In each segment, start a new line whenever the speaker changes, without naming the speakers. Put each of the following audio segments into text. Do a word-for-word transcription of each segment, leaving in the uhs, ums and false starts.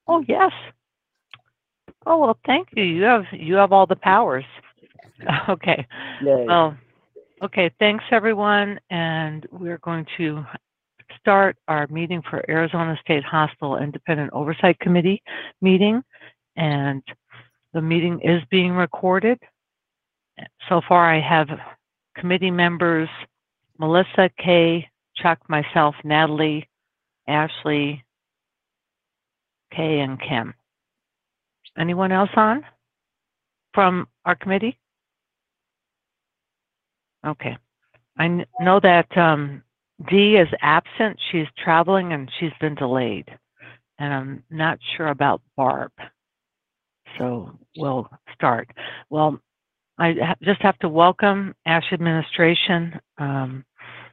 Oh, yes. Oh, well, thank you. You have you have all the powers. Okay.
Yay.
Well, okay. Thanks, everyone. And we're going to start our meeting for Arizona State Hospital Independent Oversight Committee meeting. And the meeting is being recorded. So far, I have committee members, Melissa, Kay, Chuck, myself, Natalie, Ashley, Kay, and Kim. Anyone else on from our committee? Okay. I know that um, Dee is absent. She's traveling and she's been delayed. And I'm not sure about Barb. So we'll start. Well, I ha just have to welcome ASH administration. Um,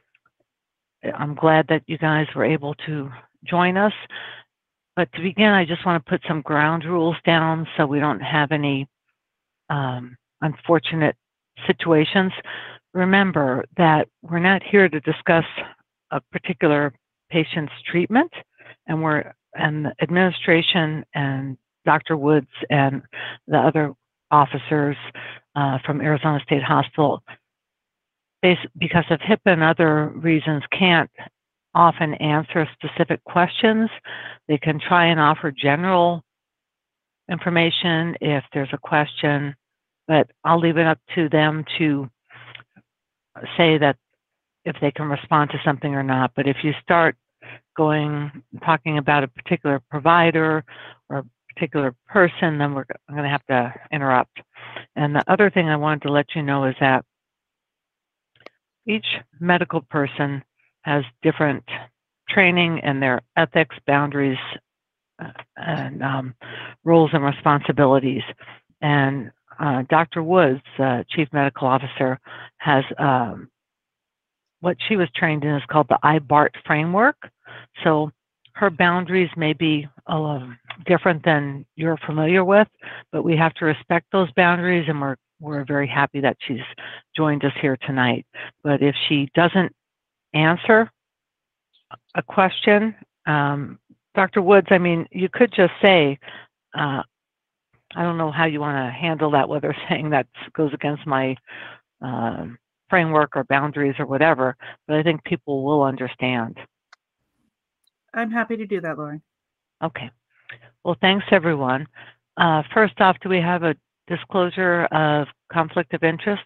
I'm glad that you guys were able to join us. But to begin, I just want to put some ground rules down so we don't have any um, unfortunate situations. Remember that we're not here to discuss a particular patient's treatment, and we're and the administration and Doctor Woods and the other officers uh, from Arizona State Hospital, because of HIPAA and other reasons, can't often answer specific questions. They can try and offer general information if there's a question, but I'll leave it up to them to say that if they can respond to something or not. But if you start going, talking about a particular provider or a particular person, then we're going to have to interrupt. And the other thing I wanted to let you know is that each medical person has different training and their ethics, boundaries, uh, and um, roles and responsibilities. And uh, Doctor Woods, uh, Chief Medical Officer, has um, what she was trained in is called the I BART framework. So her boundaries may be uh, different than you're familiar with, but we have to respect those boundaries, and we're we're very happy that she's joined us here tonight. But if she doesn't answer a question, um, Doctor Woods, I mean, you could just say, uh, I don't know how you want to handle that, whether saying that goes against my uh, framework or boundaries or whatever, but I think people will understand.
I'm happy to do that, Lori.
Okay. Well, thanks, everyone. Uh, first off, do we have a disclosure of conflict of interest?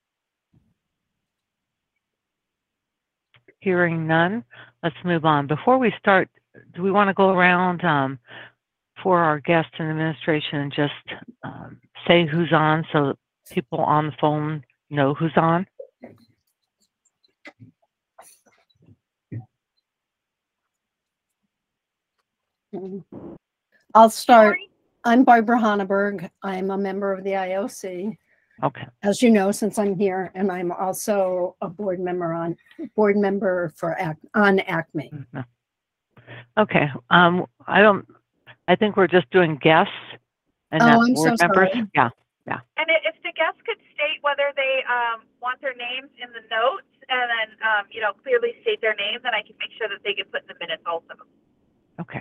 Hearing none, let's move on. Before we start, do we want to go around um, for our guests and administration and just um, say who's on so that people on the phone know who's on?
I'll start. I'm Barbara Honneberg. I'm a member of the I O C.
Okay.
As you know, since I'm here, and I'm also a board member on board member for on ACME.
Okay. Um, I don't. I think we're just doing guests and
oh,
not
I'm
board
so
members.
Sorry.
Yeah. Yeah.
And if the guests could state whether they um, want their names in the notes, and then um, you know clearly state their names, then I can make sure that they get put in the minutes also.
Okay.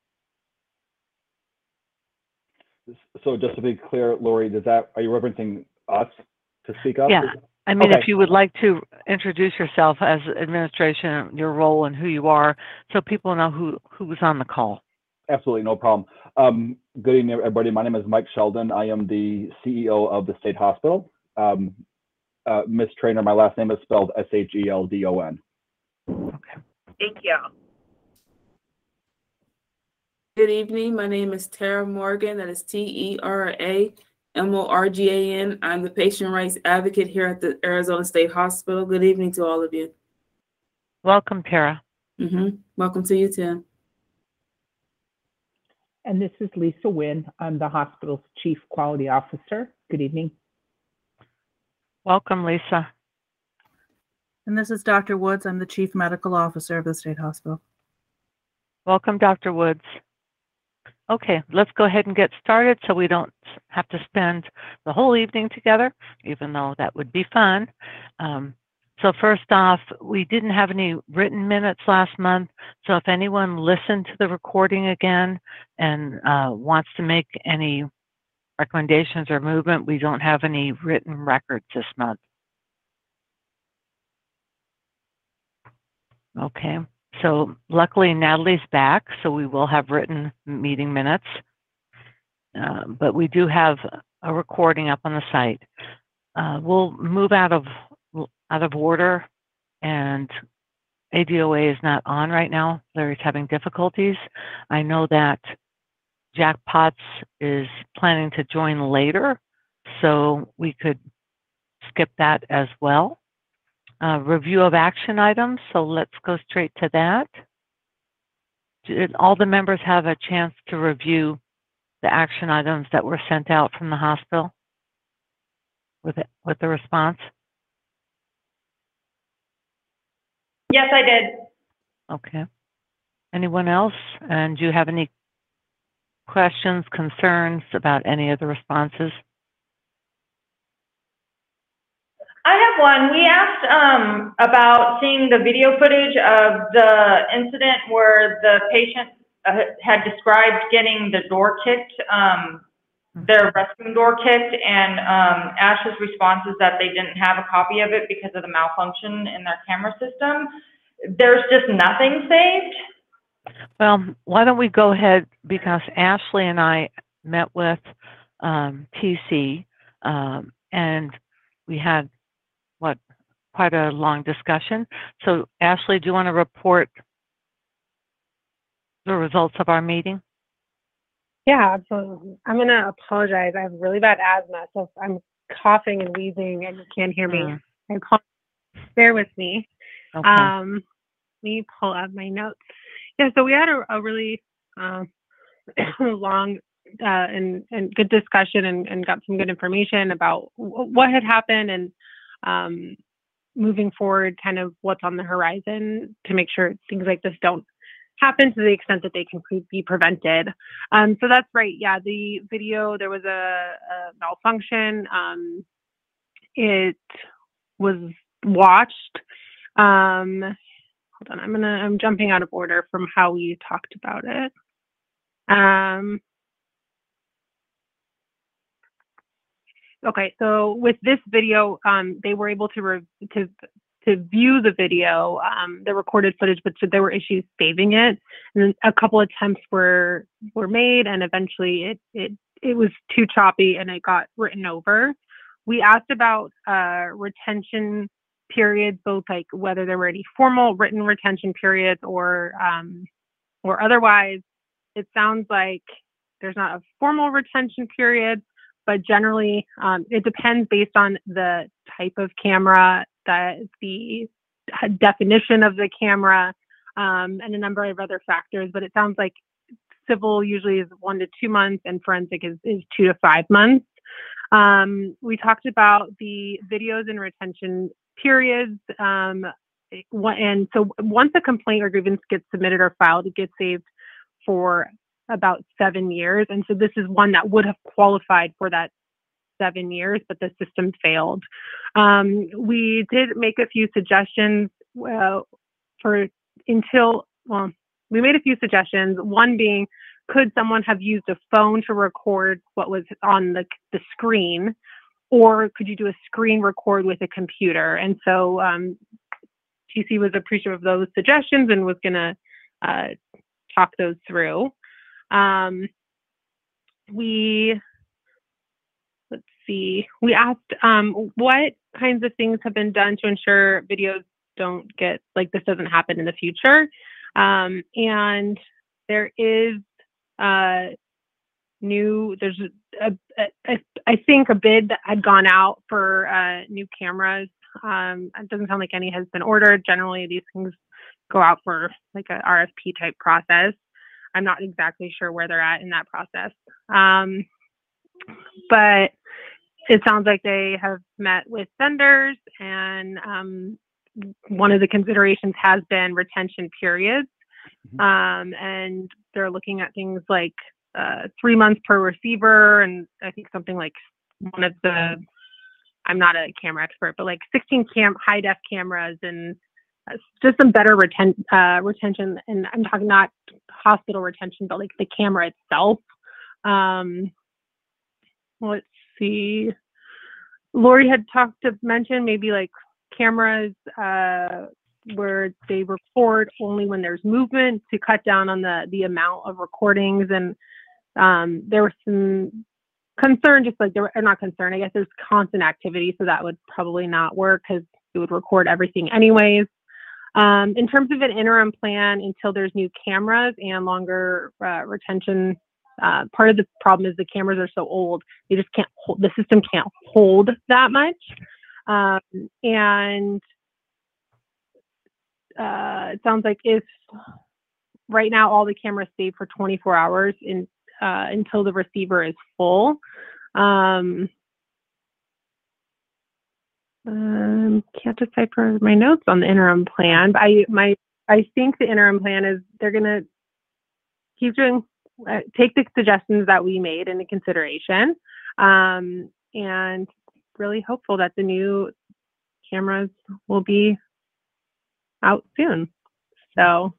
So just to be clear, Lori, does that, are you referencing us to speak up?
Yeah. I mean,
okay.
If you would like to introduce yourself as administration, your role and who you are, so people know who, who was on the call.
Absolutely, no problem. Um, good evening, everybody. My name is Mike Sheldon. I am the C E O of the State Hospital. Um, uh, Miz Trainer, my last name is spelled S H E L D O N.
Okay.
Thank you.
Good evening. My name is Tara Morgan. That is T E R A M O R G A N. I'm the patient rights advocate here at the Arizona State Hospital. Good evening to all of you.
Welcome, Tara.
Mm-hmm. Welcome to you, Tim.
And this is Lisa Wynn. I'm the hospital's Chief Quality Officer. Good evening.
Welcome, Lisa.
And this is Doctor Woods. I'm the Chief Medical Officer of the State Hospital.
Welcome, Doctor Woods. Okay, let's go ahead and get started so we don't have to spend the whole evening together, even though that would be fun. Um, So first off, we didn't have any written minutes last month. So if anyone listened to the recording again and uh, wants to make any recommendations or movement, we don't have any written records this month. Okay, so luckily Natalie's back, so we will have written meeting minutes. Uh, but we do have a recording up on the site. Uh, we'll move out of out of order, and A D O A is not on right now. Larry's having difficulties. I know that Jack Potts is planning to join later, so we could skip that as well. Uh, review of action items, so let's go straight to that. Did all the members have a chance to review the action items that were sent out from the hospital with it, with the response?
Yes, I did.
Okay. Anyone else? And do you have any questions, concerns about any of the responses?
I have one. We asked um, about seeing the video footage of the incident where the patient uh, had described getting the door kicked, um, their restroom door kicked, and um, Ash's response is that they didn't have a copy of it because of the malfunction in their camera system. There's just nothing saved.
Well, why don't we go ahead, because Ashley and I met with um, T C, um, and we had, what, quite a long discussion. So Ashley, do you want to report the results of our meeting?
Yeah, absolutely. I'm going to apologize. I have really bad asthma, so if I'm coughing and wheezing and you can't hear me,
Mm.
I apologize. Bear with me.
Okay.
Um, let me pull up my notes. Yeah, so we had a, a really um, long uh, and, and good discussion and, and got some good information about w what had happened and um, moving forward, kind of what's on the horizon to make sure things like this don't happen to the extent that they can pre be prevented. Um, so that's right. Yeah, the video, there was a, a malfunction. Um, it was watched. Um, hold on, I'm gonna, I'm jumping out of order from how we talked about it. Um, okay, so with this video, um, they were able to, re to to view the video, um, the recorded footage, but there were issues saving it. And then a couple attempts were were made, and eventually it it it was too choppy and it got written over. We asked about uh, retention periods, both like whether there were any formal written retention periods or um, or otherwise. It sounds like there's not a formal retention period, but generally um, it depends based on the type of camera, that the definition of the camera, um, and a number of other factors. But it sounds like civil usually is one to two months and forensic is, is two to five months. Um, we talked about the videos and retention periods. Um, and so once a complaint or grievance gets submitted or filed, it gets saved for about seven years. And so this is one that would have qualified for that seven years, but the system failed. Um, we did make a few suggestions uh, for until, well, we made a few suggestions. One being, could someone have used a phone to record what was on the, the screen, or could you do a screen record with a computer? And so um, T C was appreciative of those suggestions and was gonna uh, talk those through. Um, we, let's see, we asked um, what kinds of things have been done to ensure videos don't get, like this doesn't happen in the future. Um, and there is uh, new, there's a, a, a, I think a bid that had gone out for uh, new cameras. Um, it doesn't sound like any has been ordered. Generally, these things go out for like a R F P type process. I'm not exactly sure where they're at in that process. Um, but it sounds like they have met with vendors, and um, one of the considerations has been retention periods. Um, and they're looking at things like uh, three months per receiver, and I think something like one of the I'm not a camera expert, but like sixteen cam high def cameras and uh, just some better reten uh, retention. And I'm talking not hospital retention, but like the camera itself. Um, let's see. Lori had talked to mention maybe like cameras uh, where they record only when there's movement to cut down on the the amount of recordings. And um, there was some concern, just like there were, or not concern, I guess there's constant activity, so that would probably not work because it would record everything anyways. Um, in terms of an interim plan until there's new cameras and longer uh, retention, uh, part of the problem is the cameras are so old, they just can't hold, the system can't hold that much. Um, and uh, it sounds like if right now all the cameras stay for twenty-four hours in, uh, until the receiver is full. Um, um, can't decipher my notes on the interim plan, but I, my, I think the interim plan is they're going to keep doing, uh, take the suggestions that we made into consideration, um, and really hopeful that the new cameras will be out soon. So,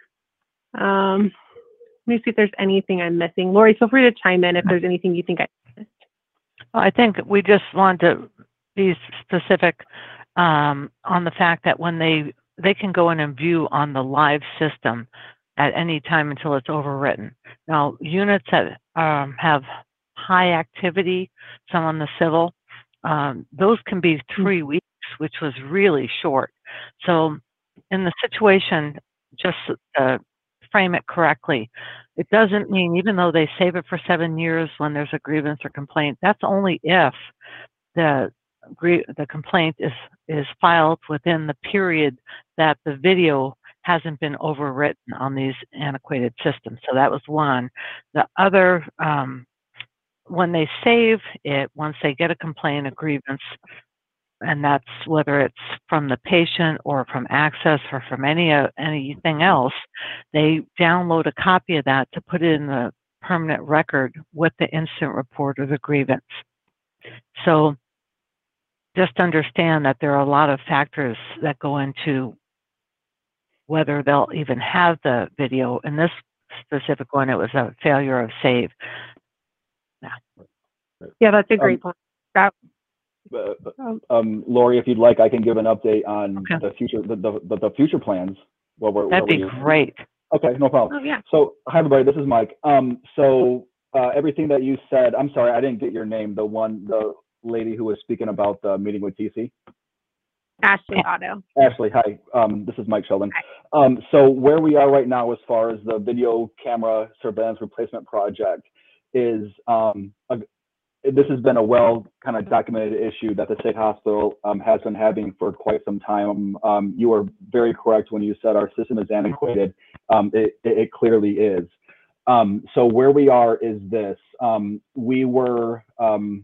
um, let me see if there's anything I'm missing. Lori, feel free to chime in if there's anything you think I missed.
Well, I think we just want to be specific um, on the fact that when they they can go in and view on the live system at any time until it's overwritten. Now, units that um, have high activity, some on the civil, um, those can be three weeks, which was really short. So in the situation, just uh, frame it correctly. It doesn't mean, even though they save it for seven years when there's a grievance or complaint, that's only if the the complaint is is filed within the period that the video hasn't been overwritten on these antiquated systems. So that was one. The other, um, when they save it, once they get a complaint, a grievance, and that's whether it's from the patient or from Access or from any uh, anything else, they download a copy of that to put it in the permanent record with the incident report or the grievance. So just understand that there are a lot of factors that go into whether they'll even have the video. In this specific one, it was a failure of save. Yeah,
yeah, that's a great
um,
point. That,
Uh, um, Lori, if you'd like, I can give an update on
okay.
the future, the, the, the future plans. What we're,
That'd be great.
Okay, no problem.
oh, yeah.
So, hi everybody, this is Mike. Um, so uh, everything that you said, I'm sorry, I didn't get your name. The one, the lady who was speaking about the meeting with T C.
Ashley Otto.
Ashley, hi. Um, this is Mike Sheldon. Um, so where we are right now, as far as the video camera surveillance replacement project, is um, a, this has been a well kind of documented issue that the state hospital um, has been having for quite some time. Um, you were very correct when you said our system is antiquated. Um, it, it, it clearly is. Um, so where we are is this. Um, we were um,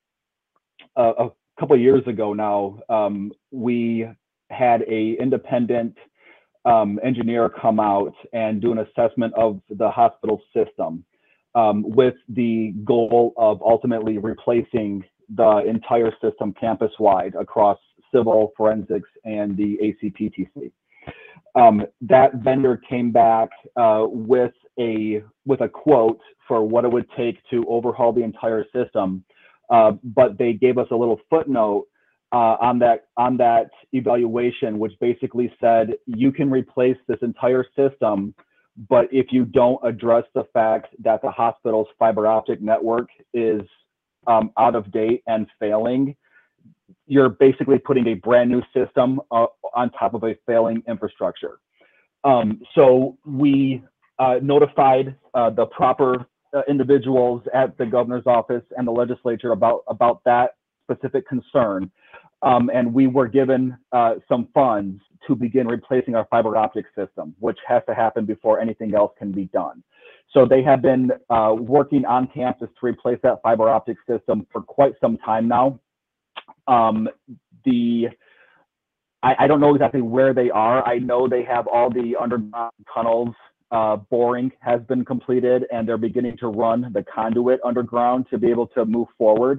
a, a couple of years ago now, um, we had a independent um, engineer come out and do an assessment of the hospital system. Um, with the goal of ultimately replacing the entire system campus-wide across civil, forensics, and the A C P T C. Um, that vendor came back uh, with a with a quote for what it would take to overhaul the entire system, uh, but they gave us a little footnote uh, on that on that evaluation, which basically said you can replace this entire system, but if you don't address the fact that the hospital's fiber optic network is um, out of date and failing, you're basically putting a brand new system uh, on top of a failing infrastructure. Um, so we uh, notified uh, the proper uh, individuals at the governor's office and the legislature about, about that specific concern. Um, and we were given uh, some funds to begin replacing our fiber optic system, which has to happen before anything else can be done. So they have been uh, working on campus to replace that fiber optic system for quite some time now. Um, the I, I don't know exactly where they are. I know they have all the underground tunnels. Uh, boring has been completed, and they're beginning to run the conduit underground to be able to move forward.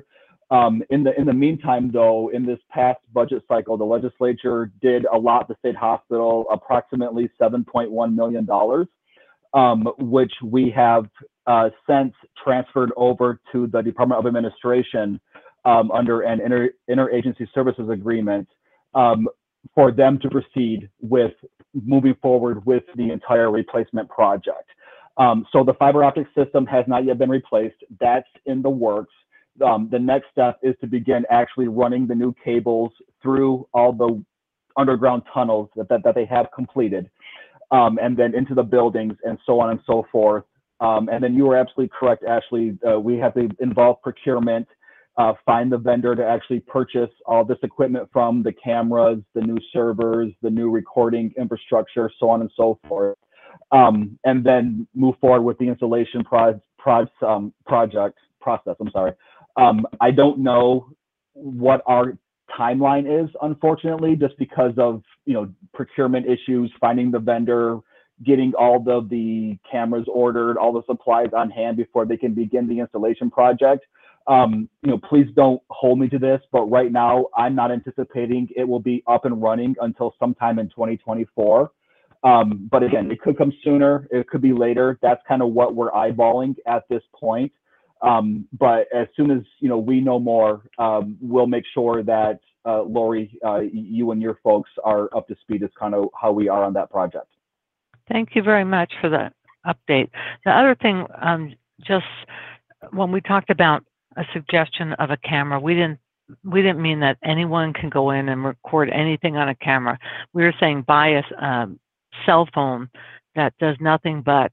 Um, in the in the meantime, though, in this past budget cycle, the legislature did allot the state hospital approximately seven point one million dollars, um, which we have uh, since transferred over to the Department of Administration um, under an inter interagency services agreement um, for them to proceed with moving forward with the entire replacement project. Um, so the fiber optic system has not yet been replaced. That's in the works. Um, the next step is to begin actually running the new cables through all the underground tunnels that, that, that they have completed, um, and then into the buildings and so on and so forth. Um, and then you were absolutely correct, Ashley. Uh, we have to involve procurement, uh, find the vendor to actually purchase all this equipment from, the cameras, the new servers, the new recording infrastructure, so on and so forth. Um, and then move forward with the installation pro pro um, project process. I'm sorry. Um, I don't know what our timeline is, unfortunately, just because of, you know, procurement issues, finding the vendor, getting all the, the cameras ordered, all the supplies on hand before they can begin the installation project. Um, you know, please don't hold me to this, but right now I'm not anticipating it will be up and running until sometime in twenty twenty-four. Um, but again, it could come sooner, it could be later. That's kind of what we're eyeballing at this point. Um, but as soon as, you know, we know more, um, we'll make sure that, uh, Lori, uh, you and your folks are up to speed. Is kind of how we are on that project.
Thank you very much for the update. The other thing, um, just when we talked about a suggestion of a camera, we didn't, we didn't mean that anyone can go in and record anything on a camera. We were saying buy a um, cell phone that does nothing but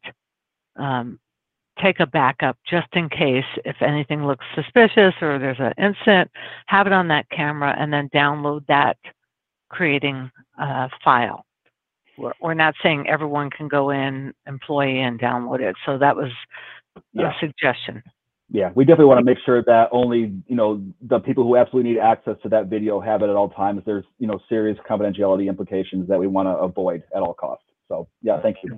um, take a backup just in case if anything looks suspicious or there's an incident, have it on that camera and then download that, creating a file. We're, we're not saying everyone can go in, employee, and download it. So that was
Yeah.
a suggestion.
Yeah, we definitely want to make sure that only, you know, the people who absolutely need access to that video have it at all times. There's, you know, serious confidentiality implications that we want to avoid at all costs. So yeah, thank you.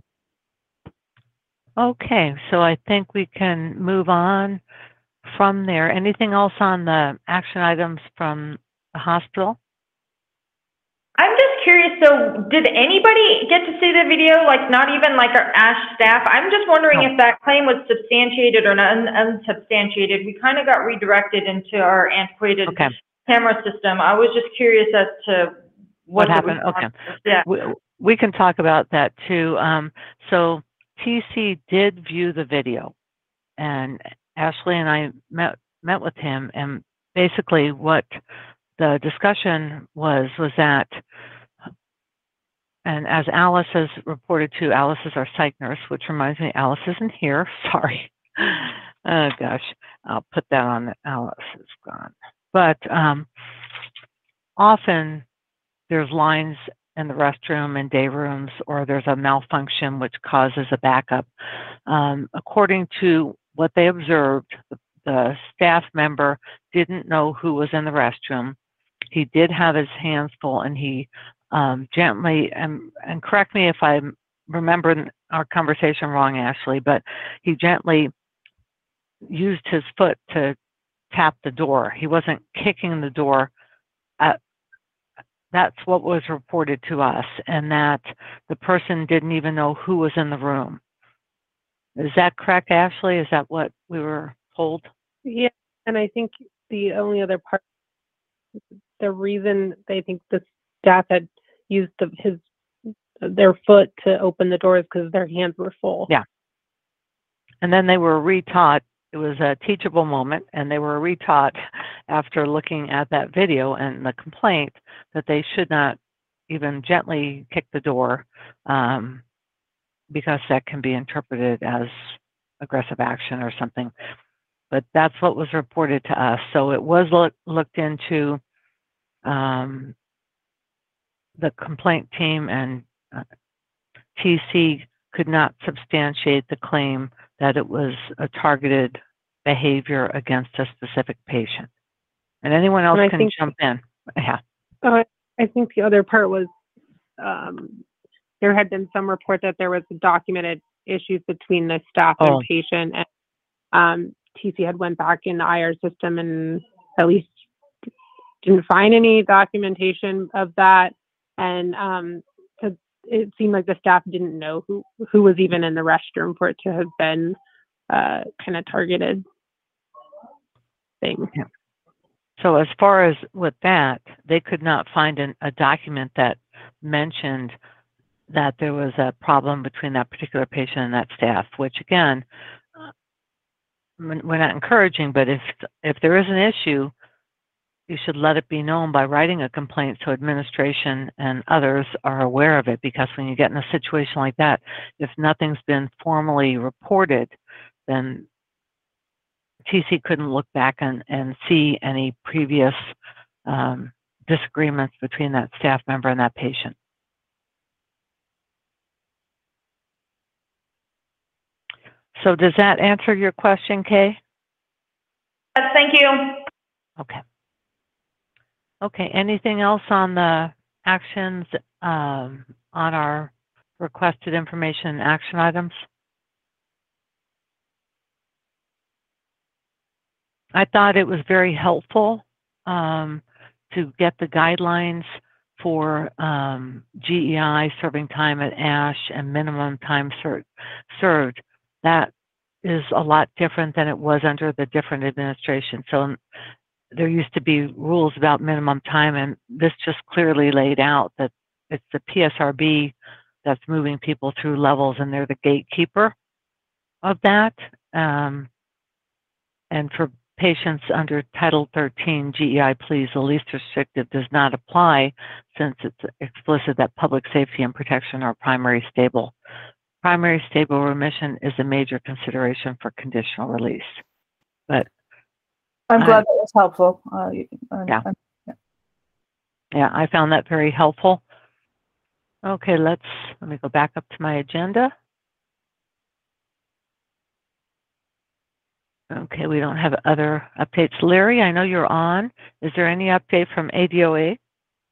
Okay, so I think we can move on from there. Anything else on the action items from the hospital?
I'm just curious, so did anybody get to see the video, like not even like our ASH staff? I'm just wondering
No.
if that claim was substantiated or not, un unsubstantiated. We kind of got redirected into our antiquated
Okay.
camera system. I was just curious as to
What
what, the
happened?
response
Okay.
was. Yeah.
We, we can talk about that too. Um, so T C did view the video, and Ashley and I met met with him, and basically what the discussion was was that, and as Alice has reported to, Alice is our psych nurse, which reminds me, Alice isn't here. Sorry. Oh gosh, I'll put that on. Alice is gone. But um, often there's lines in the restroom and day rooms, or there's a malfunction which causes a backup. Um, according to what they observed, the, the staff member didn't know who was in the restroom. He did have his hands full, and he um, gently, and, and correct me if I remember our conversation wrong, Ashley, but he gently used his foot to tap the door. He wasn't kicking the door. At, that's what was reported to us, and that the person didn't even know who was in the room. Is that correct, Ashley? Is that what we were told?
Yeah, and I think the only other part, the reason they think the staff had used the, his their foot to open the door is because their hands were full.
Yeah. And then they were retaught. It was a teachable moment, and they were retaught after looking at that video and the complaint that they should not even gently kick the door, um, because that can be interpreted as aggressive action or something. But that's what was reported to us. So it was look, looked into. Um, the complaint team and uh, T C could not substantiate the claim that it was a targeted behavior against a specific patient. And anyone else
And I
can
think-
jump in. Yeah.
Uh, I think the other part was um, there had been some report that there was documented issues between the staff
Oh.
and patient, and um, T C had went back in the I R system and at least didn't find any documentation of that. And um, to, it seemed like the staff didn't know who, who was even in the restroom for it to have been uh, kind of targeted thing.
Yeah. So as far as with that, they could not find an, a document that mentioned that there was a problem between that particular patient and that staff, which again, we're not encouraging, but if if there is an issue, you should let it be known by writing a complaint so administration and others are aware of it, because when you get in a situation like that, if nothing's been formally reported, then T C couldn't look back and, and see any previous um, disagreements between that staff member and that patient. So does that answer your question, Kay?
Yes, thank you.
Okay. Okay, anything else on the actions um, on our requested information and action items? I thought it was very helpful um, to get the guidelines for um, G E I, serving time at ASH, and minimum time ser served. That is a lot different than it was under the different administration. So there used to be rules about minimum time, and this just clearly laid out that it's the P S R B that's moving people through levels, and they're the gatekeeper of that. Um, and for patients under Title thirteen G E I pleas, the least restrictive does not apply, since it's explicit that public safety and protection are primary stable. Primary stable remission is a major consideration for conditional release. But
I'm
I-
glad that was helpful. Uh, uh,
Yeah.
uh,
yeah, I found that very helpful. Okay, let's, let me go back up to my agenda. Okay, we don't have other updates. Larry, I know you're on. Is there any update from A D O A?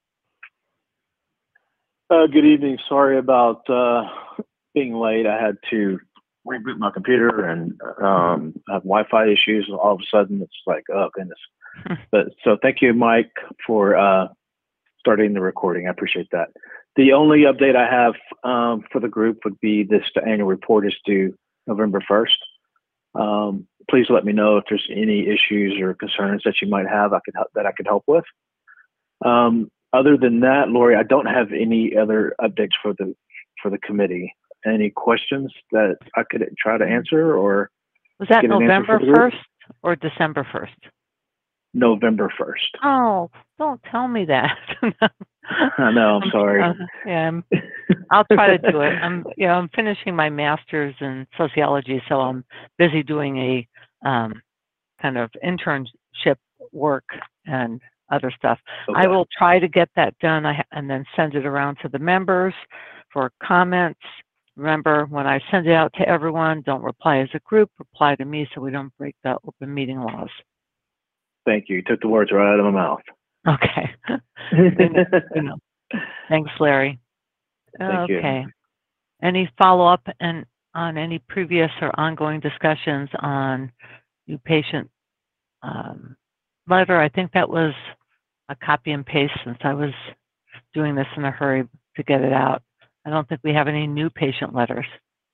Uh, good evening. Sorry about uh, being late. I had to reboot my computer and um, have Wi-Fi issues. All of a sudden, it's like, oh goodness. But so thank you, Mike, for uh, starting the recording. I appreciate that. The only update I have um, for the group would be this annual report is due November first. Um, please let me know if there's any issues or concerns that you might have I could help, that I could help with. Um, other than that, Lori, I don't have any other updates for the for the committee. Any questions that I could try to answer, or
Was that
get an answer
November
for the group?
first or December first?
November first.
Oh, don't tell me that.
I know, I'm sorry.
Uh, yeah, I'm, I'll try to do it. I'm, you know, I'm finishing my master's in sociology, so I'm busy doing a um, kind of internship work and other stuff.
Okay.
I will try to get that done I, and then send it around to the members for comments. Remember, when I send it out to everyone, don't reply as a group, reply to me so we don't break the open meeting laws.
Thank you. You took the words right out of my mouth.
Okay. Good to know. Thanks, Larry.
Thank you.
Okay. Any follow-up and on any previous or ongoing discussions on new patient um, letter? I think that was a copy and paste, since I was doing this in a hurry to get it out. I don't think we have any new patient letters.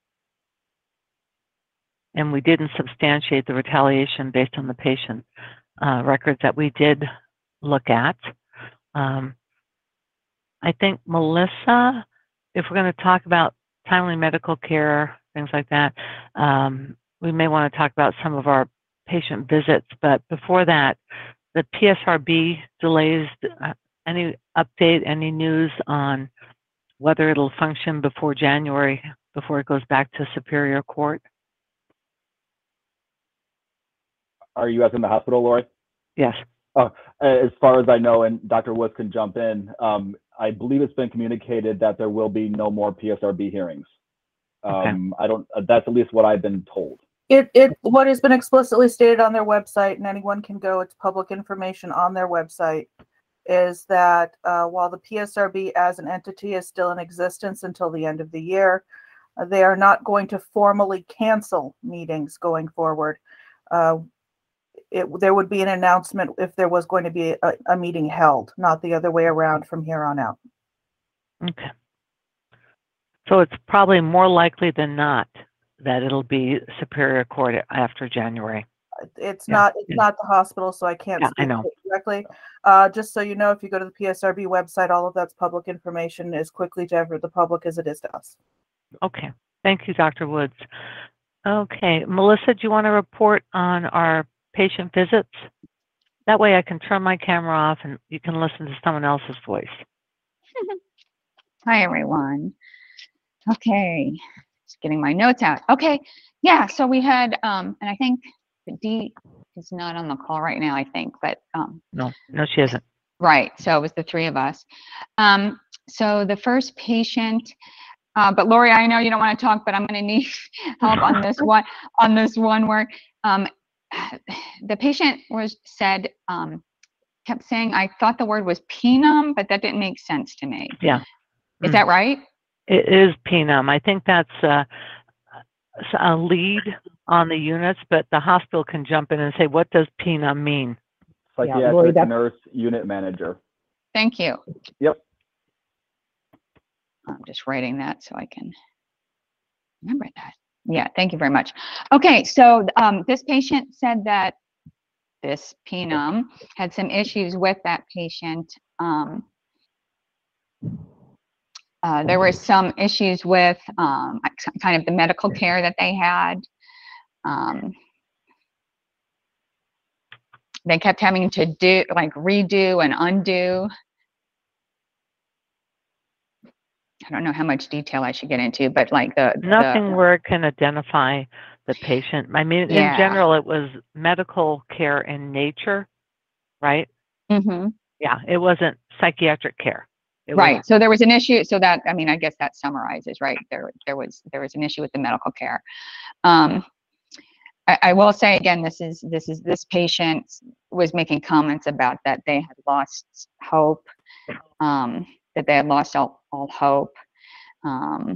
And we didn't substantiate the retaliation based on the patient uh, records that we did look at. Um, I think, Melissa, if we're going to talk about timely medical care, things like that, um, we may want to talk about some of our patient visits. But before that, the P S R B delays, uh, any update, any news on whether it'll function before January, before it goes back to Superior Court?
Are you guys in the hospital, Lori?
Yes.
Uh, as far as I know, and Doctor Woods can jump in, um, I believe it's been communicated that there will be no more P S R B hearings. Um, okay. I don't, uh, that's at least what I've been told.
It, it, what has been explicitly stated on their website, and anyone can go, it's public information on their website, is that uh, while the P S R B as an entity is still in existence until the end of the year, uh, they are not going to formally cancel meetings going forward. Uh, it, there would be an announcement if there was going to be a, a meeting held, not the other way around from here on out.
Okay. So it's probably more likely than not that it'll be Superior Court after January.
It's
Yeah,
not, it's
yeah.
not the hospital, so I can't
Yeah, I
speak
know.
to it directly. Uh, just so you know, if you go to the P S R B website, all of that's public information as quickly to ever the public as it is to us.
Okay. Thank you, Doctor Woods. Okay. Melissa, do you want to report on our patient visits? That way I can turn my camera off and you can listen to someone else's voice.
Hi, everyone. Okay, just getting my notes out. Okay, yeah, so we had, um, and I think Dee is not on the call right now, I think, but. Um,
No, no, she isn't.
Right, so it was the three of us. Um, so the first patient, uh, but Lori, I know you don't want to talk, but I'm going to need help on this one, on this one word. Um, the patient was said, um, kept saying, I thought the word was penum, but that didn't make sense to me.
Yeah.
Is
Mm.
that right?
It is penum. I think that's uh, a lead on the units, but the hospital can jump in and say, what does penum mean?
Psychiatric
Yeah, Lori, that's-
nurse unit manager.
Thank you.
Yep.
I'm just writing that so I can remember that. Yeah, thank you very much. Okay, so um, this patient said that this penum had some issues with that patient. Um, uh, there were some issues with um, kind of the medical care that they had. Um, they kept having to do, like redo and undo. I don't know how much detail I should get into, but like the-
Nothing
the,
where it can identify the patient. I mean,
Yeah.
in general, it was medical care in nature, right?
Mm-hmm.
Yeah, it wasn't psychiatric care. It
Right.
was,
So there was an issue. So that, I mean, I guess that summarizes, right? There, there was, there was an issue with the medical care. Um, I, I will say again, this is, this is, this patient was making comments about that they had lost hope, um, that they had lost all, all hope, um,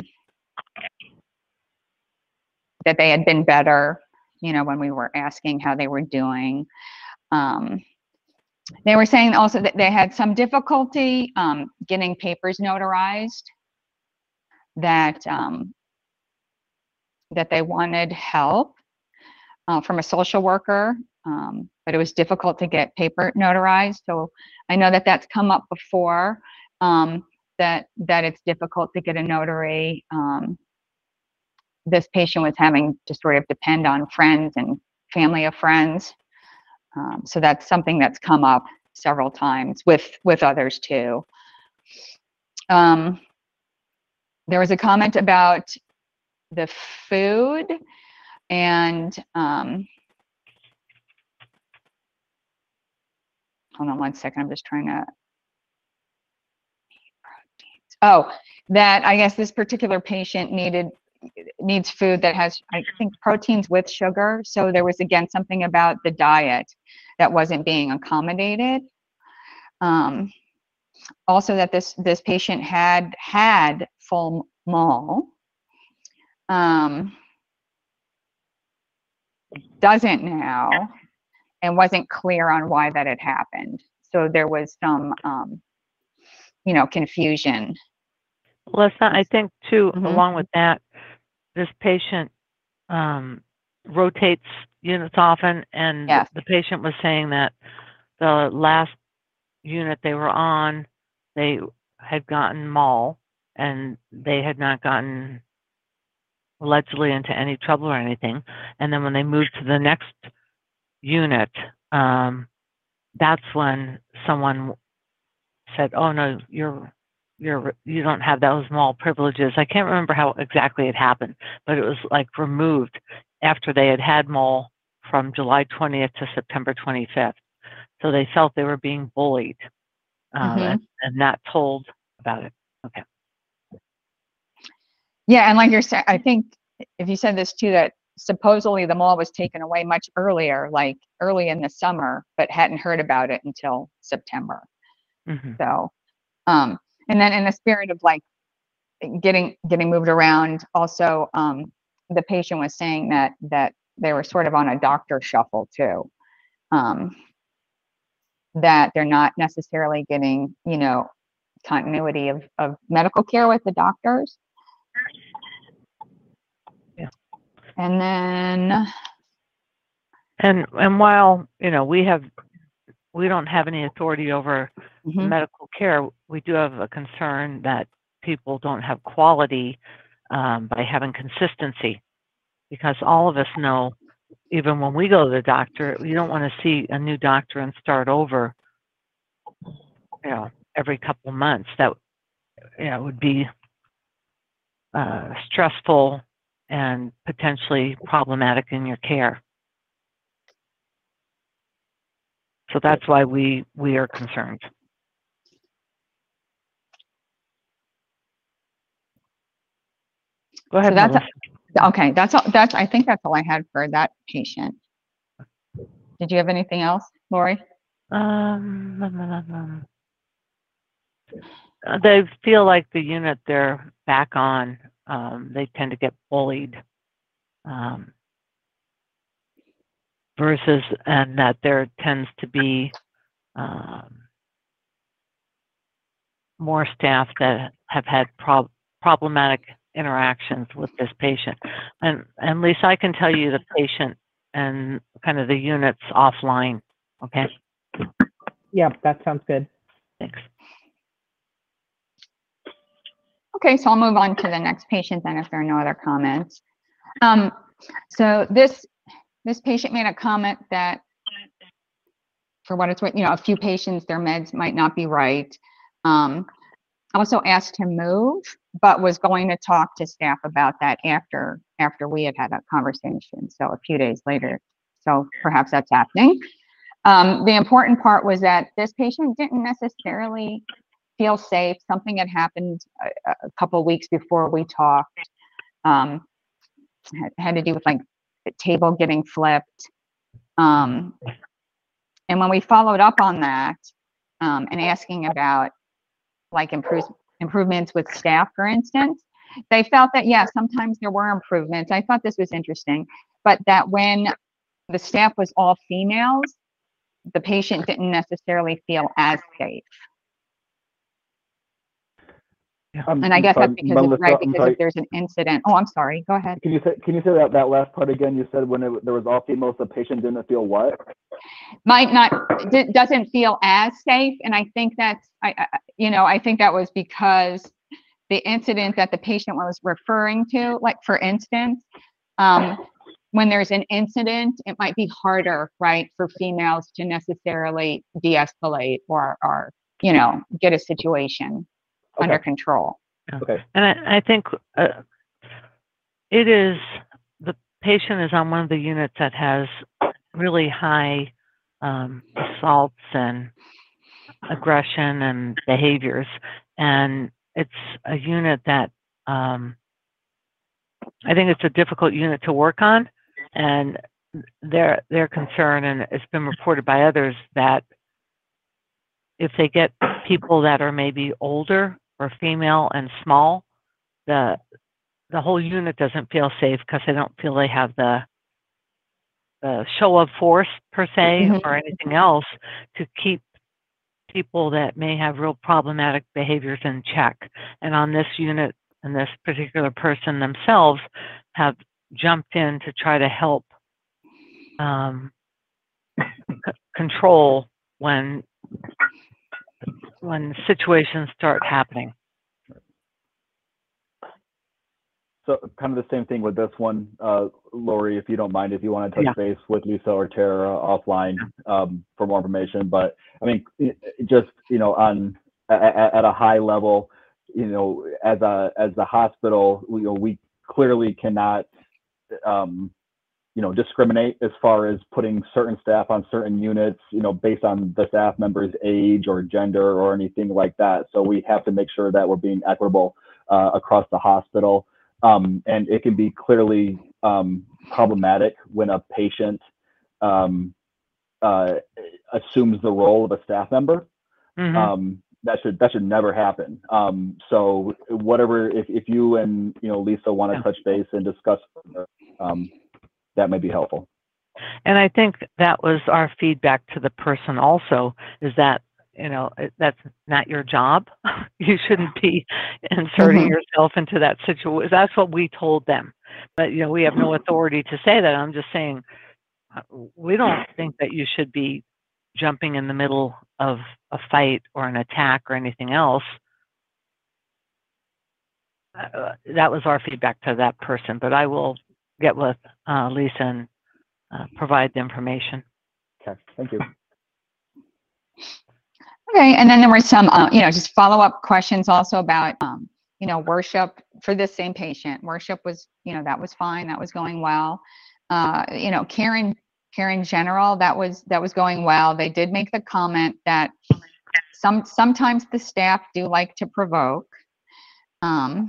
that they had been better, you know, when we were asking how they were doing. Um, They were saying also that they had some difficulty um, getting papers notarized, that um, that they wanted help uh, from a social worker, um, but it was difficult to get paper notarized. So I know that that's come up before, um, that that it's difficult to get a notary. Um, this patient was having to sort of depend on friends and family of friends. Um, so that's something that's come up several times with with others too. Um, there was a comment about the food, and um, hold on one second. I'm just trying to. Oh, that I guess this particular patient needed needs food that has, I think, proteins with sugar. So there was again something about the diet that wasn't being accommodated. Um, also, that this this patient had had full mole. Um, doesn't now, and wasn't clear on why that had happened. So there was some, um, you know, confusion.
Melissa, I think too,
Mhm.
along with that, this patient um, rotates units often, and
Yes.
the patient was saying that the last unit they were on, they had gotten M O L, and they had not gotten allegedly into any trouble or anything. And then when they moved to the next unit, um, that's when someone said, "Oh no, you're you're you don't have those M O L privileges." I can't remember how exactly it happened, but it was like removed after they had had M O L from July twentieth to September twenty-fifth. So they felt they were being bullied um,
Mhm.
and, and not told about it. Okay.
Yeah, and like you're saying, I think if you said this too, that supposedly the M O L was taken away much earlier, like early in the summer, but hadn't heard about it until September.
Mm-hmm.
So, um, and then in the spirit of like getting getting moved around, also um, the patient was saying that that they were sort of on a doctor shuffle too. um, that they're not necessarily getting, you know, continuity of, of medical care with the doctors.
Yeah.
And then,
And and while, you know, we have we don't have any authority over
mhm.
medical care, we do have a concern that people don't have quality um, by having consistency, because all of us know, even when we go to the doctor, we don't want to see a new doctor and start over, you know, every couple of months. That, you know, would be uh, stressful and potentially problematic in your care. So that's why we we are concerned. Go ahead,
So that's
Melissa.
a, okay. That's all. That's I think that's all I had for that patient. Did you have anything else, Lori?
Um, uh, they feel like the unit they're back on, um, they tend to get bullied, um, versus, and that there tends to be um, more staff that have had prob problematic interactions with this patient. And, and Lisa, I can tell you the patient and kind of the units offline, okay?
Yep, that sounds good.
Thanks.
Okay, so I'll move on to the next patient then if there are no other comments. Um, so this this patient made a comment that, for what it's worth, you know, a few patients, their meds might not be right. Um, also asked to move, but was going to talk to staff about that after after we had had a conversation. So a few days later. So perhaps that's happening. Um, the important part was that this patient didn't necessarily feel safe. Something had happened a, a couple of weeks before we talked. Um, had, had to do with like the table getting flipped. Um, and when we followed up on that um, and asking about like improve, improvements with staff, for instance, they felt that, yeah, sometimes there were improvements. I thought this was interesting, but that when the staff was all females, the patient didn't necessarily feel as safe.
Um,
And I guess
sorry,
that's because,
Melissa,
of, right,
I'm
because
sorry.
if there's an incident. Oh, I'm sorry. Go ahead.
Can you say can you say that, that last part again? You said when it, there was all females, the patient didn't feel what?
Might not, d- doesn't feel as safe. And I think that's, I, I, you know, I think that was because the incident that the patient was referring to, like for instance, um, when there's an incident, it might be harder, right, for females to necessarily de-escalate or, or, you know, get a situation
Okay.
under control.
Okay.
And I, I think uh, it is, the patient is on one of the units that has really high um, assaults and aggression and behaviors. And it's a unit that um, I think it's a difficult unit to work on. And their, their concern, and it's been reported by others, that if they get people that are maybe older or female and small, the the whole unit doesn't feel safe because they don't feel they have the the show of force per se
Mhm.
or anything else to keep people that may have real problematic behaviors in check. And on this unit, and this particular person themselves have jumped in to try to help um, c- control when when situations start happening.
So kind of the same thing with this one, uh, Lori, if you don't mind, if you want to touch
Yeah.
base with Lisa or Tara offline um, for more information. But I mean, it- it just, you know, on at, at a high level, you know, as a as the hospital, we, you know, we clearly cannot, um, you know, discriminate as far as putting certain staff on certain units, you know, based on the staff member's age or gender or anything like that. So we have to make sure that we're being equitable uh, across the hospital. Um, and it can be clearly um, problematic when a patient um, uh, assumes the role of a staff member.
Mhm.
Um, that should that should never happen. Um, so whatever, if, if you and you know Lisa want to
Yeah.
touch base and discuss, um, that may be helpful.
And I think that was our feedback to the person also, is that, you know, it- that's not your job. You shouldn't be inserting
Mhm.
yourself into that situation. That's what we told them. But, you know, we have no authority to say that. I'm just saying, uh, we don't think that you should be jumping in the middle of a fight or an attack or anything else. Uh, that was our feedback to that person, but I will get with uh, Lisa and uh, provide the information.
Okay, thank you.
Okay, and then there were some, uh, you know, just follow-up questions also about, um, you know, worship for this same patient. Worship was, you know, that was fine, that was going well. Uh, you know, care in, care in general, that was that was going well. They did make the comment that some sometimes the staff do like to provoke, um,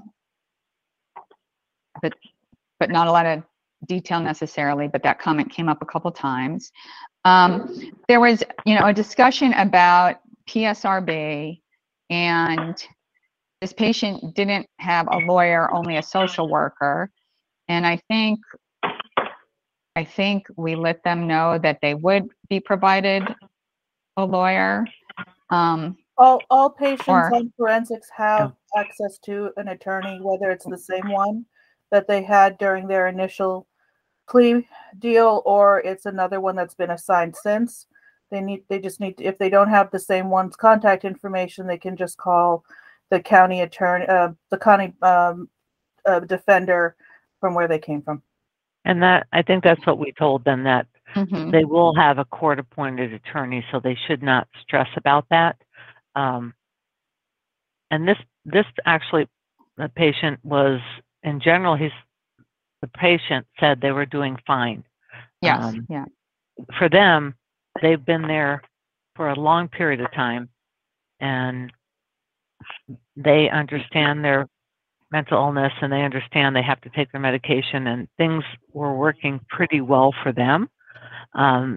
but but not a lot of detail necessarily. But that comment came up a couple times. Um, there was, you know, a discussion about P S R B, and this patient didn't have a lawyer, only a social worker. And I think, I think we let them know that they would be provided a lawyer. Um,
All, all patients
Or-
on forensics have access to an attorney, whether it's the same one that they had during their initial plea deal, or it's another one that's been assigned since. They need, they just need, to, if they don't have the same one's contact information, they can just call the county attorney, uh, the county um, uh, defender from where they came from.
And that, I think that's what we told them, that
mhm.
they will have a court-appointed attorney, so they should not stress about that. Um, and this, this actually, the patient was, in general, he's, the patient said they were doing fine.
Yes,
Um,
yeah.
For them, they've been there for a long period of time, and they understand their mental illness, and they understand they have to take their medication, and things were working pretty well for them. Um,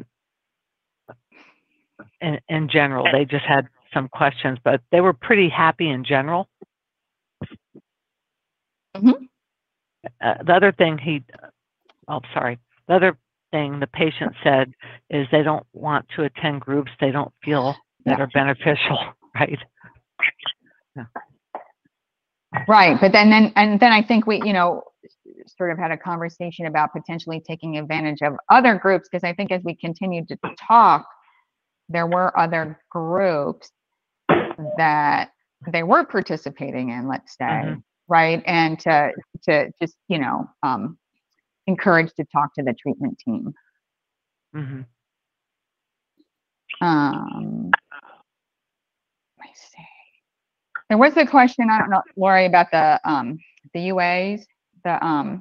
in, in general, they just had some questions, but they were pretty happy in general.
Mhm.
Uh, the other thing he, oh, sorry, the other thing the patient said is they don't want to attend groups they don't feel that
Yeah.
are beneficial, right? Yeah.
Right, but then, then, and then I think we, you know, sort of had a conversation about potentially taking advantage of other groups, because I think as we continued to talk, there were other groups that they were participating in, let's say,
Mhm.
right? And to, to just, you know, um, encourage to talk to the treatment team.
Mhm.
Um, let me see. There was a question, I don't know, Lori, about the, um, the U As, the, um,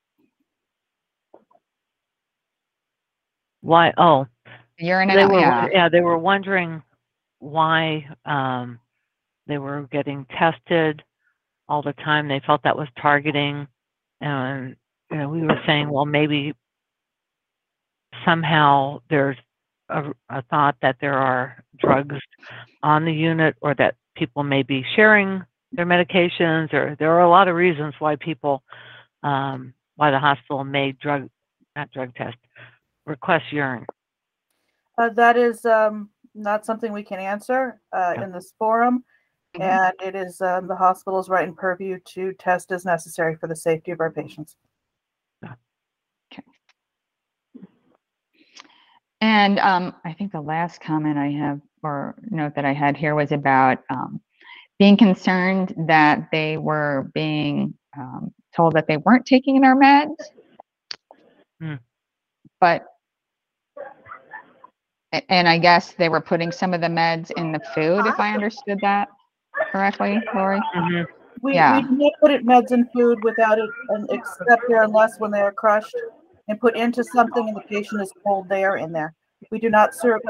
Why? Oh,
urine,
they were,
yeah.
yeah, they were wondering why um, they were getting tested all the time. They felt that was targeting, and you know, we were saying, well, maybe somehow there's a, a thought that there are drugs on the unit, or that people may be sharing their medications, or there are a lot of reasons why people, um, why the hospital made drug, not drug test, request urine.
Uh, that is um, not something we can answer uh,
Yeah.
in this forum,
Mhm.
and it is um, the hospital's right and purview to test as necessary for the safety of our patients.
And um, I think the last comment I have, or note that I had here, was about um, being concerned that they were being um, told that they weren't taking their meds,
Hmm.
but, a- and I guess they were putting some of the meds in the food, if I understood that correctly, Lori?
Mhm.
We,
Yeah.
we do not put it meds in food without it, um, except there unless when they are crushed and put into something and the patient is told they are in there. We do not serve.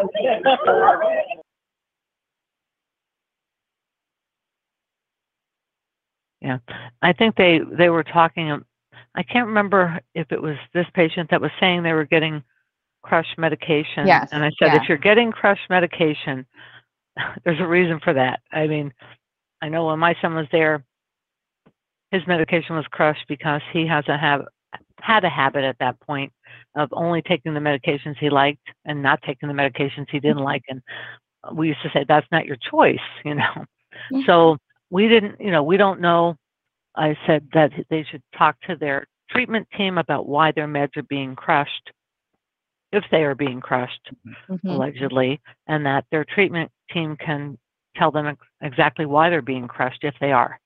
Yeah, I think they, they were talking, um, I can't remember if it was this patient that was saying they were getting crushed medication.
Yes,
And I said,
yeah.
if you're getting crushed medication, there's a reason for that. I mean, I know when my son was there, his medication was crushed because he has a have had a habit at that point of only taking the medications he liked and not taking the medications he didn't like. And we used to say, that's not your choice, you know.
Yeah.
So we didn't, you know, we don't know. I said that they should talk to their treatment team about why their meds are being crushed, if they are being crushed,
Mhm.
allegedly, and that their treatment team can tell them ex- exactly why they're being crushed if they are.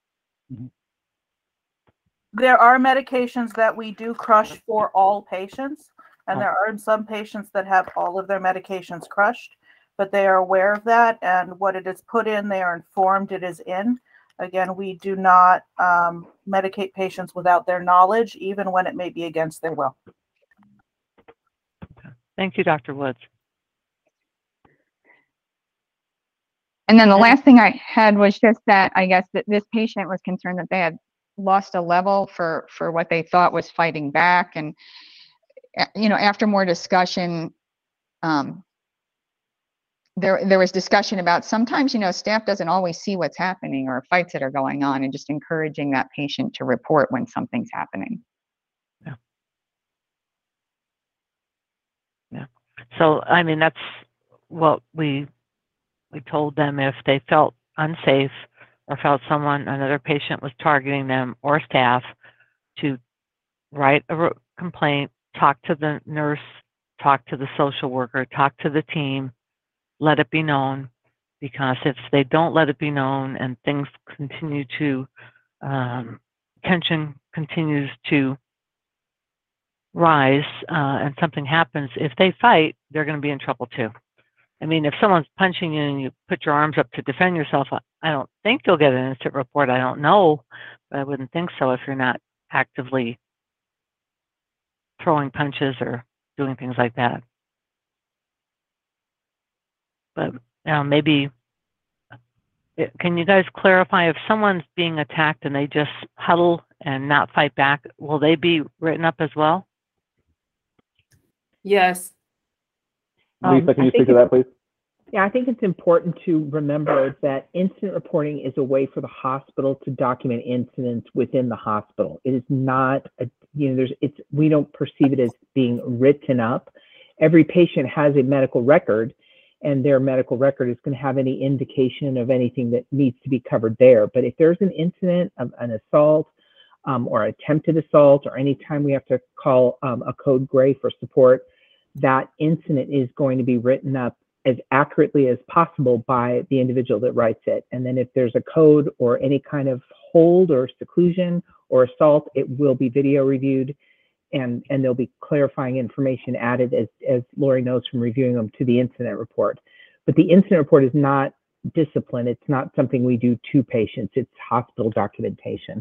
There are medications that we do crush for all patients, and
Oh.
there are some patients that have all of their medications crushed, but they are aware of that, and what it is put in, they are informed it is in. Again, we do not um, medicate patients without their knowledge, even when it may be against their will.
Thank you, Doctor Woods.
And then the
And-
last thing I had was just that I guess that this patient was concerned that they had lost a level for, for what they thought was fighting back. And, uh, you know, after more discussion, um, there, there was discussion about sometimes, you know, staff doesn't always see what's happening or fights that are going on, and just encouraging that patient to report when something's happening.
Yeah. Yeah. So, I mean, that's what we, we told them if they felt unsafe or felt someone, another patient was targeting them or staff, to write a re- complaint, talk to the nurse, talk to the social worker, talk to the team, let it be known, because if they don't let it be known and things continue to, um, tension continues to rise uh, and something happens, if they fight, they're going to be in trouble too. I mean, if someone's punching you and you put your arms up to defend yourself, I- I don't think you'll get an incident report. I don't know, but I wouldn't think so if you're not actively throwing punches or doing things like that. But you know, maybe, uh, can you guys clarify if someone's being attacked and they just huddle and not fight back, will they be written up as well?
Yes.
Um,
Lisa, can
I
you
think
speak to that, please?
Yeah, I think it's important to remember that incident reporting is a way for the hospital to document incidents within the hospital. It is not, a, you know, there's, it's, we don't perceive it as being written up. Every patient has a medical record, and their medical record is going to have any indication of anything that needs to be covered there. But if there's an incident of an assault um, or attempted assault, or anytime we have to call um, a code gray for support, that incident is going to be written up as accurately as possible by the individual that writes it. And then if there's a code or any kind of hold or seclusion or assault, it will be video reviewed, and, and there'll be clarifying information added, as, as Lori knows from reviewing them, to the incident report. But the incident report is not discipline. It's not something we do to patients. It's hospital documentation.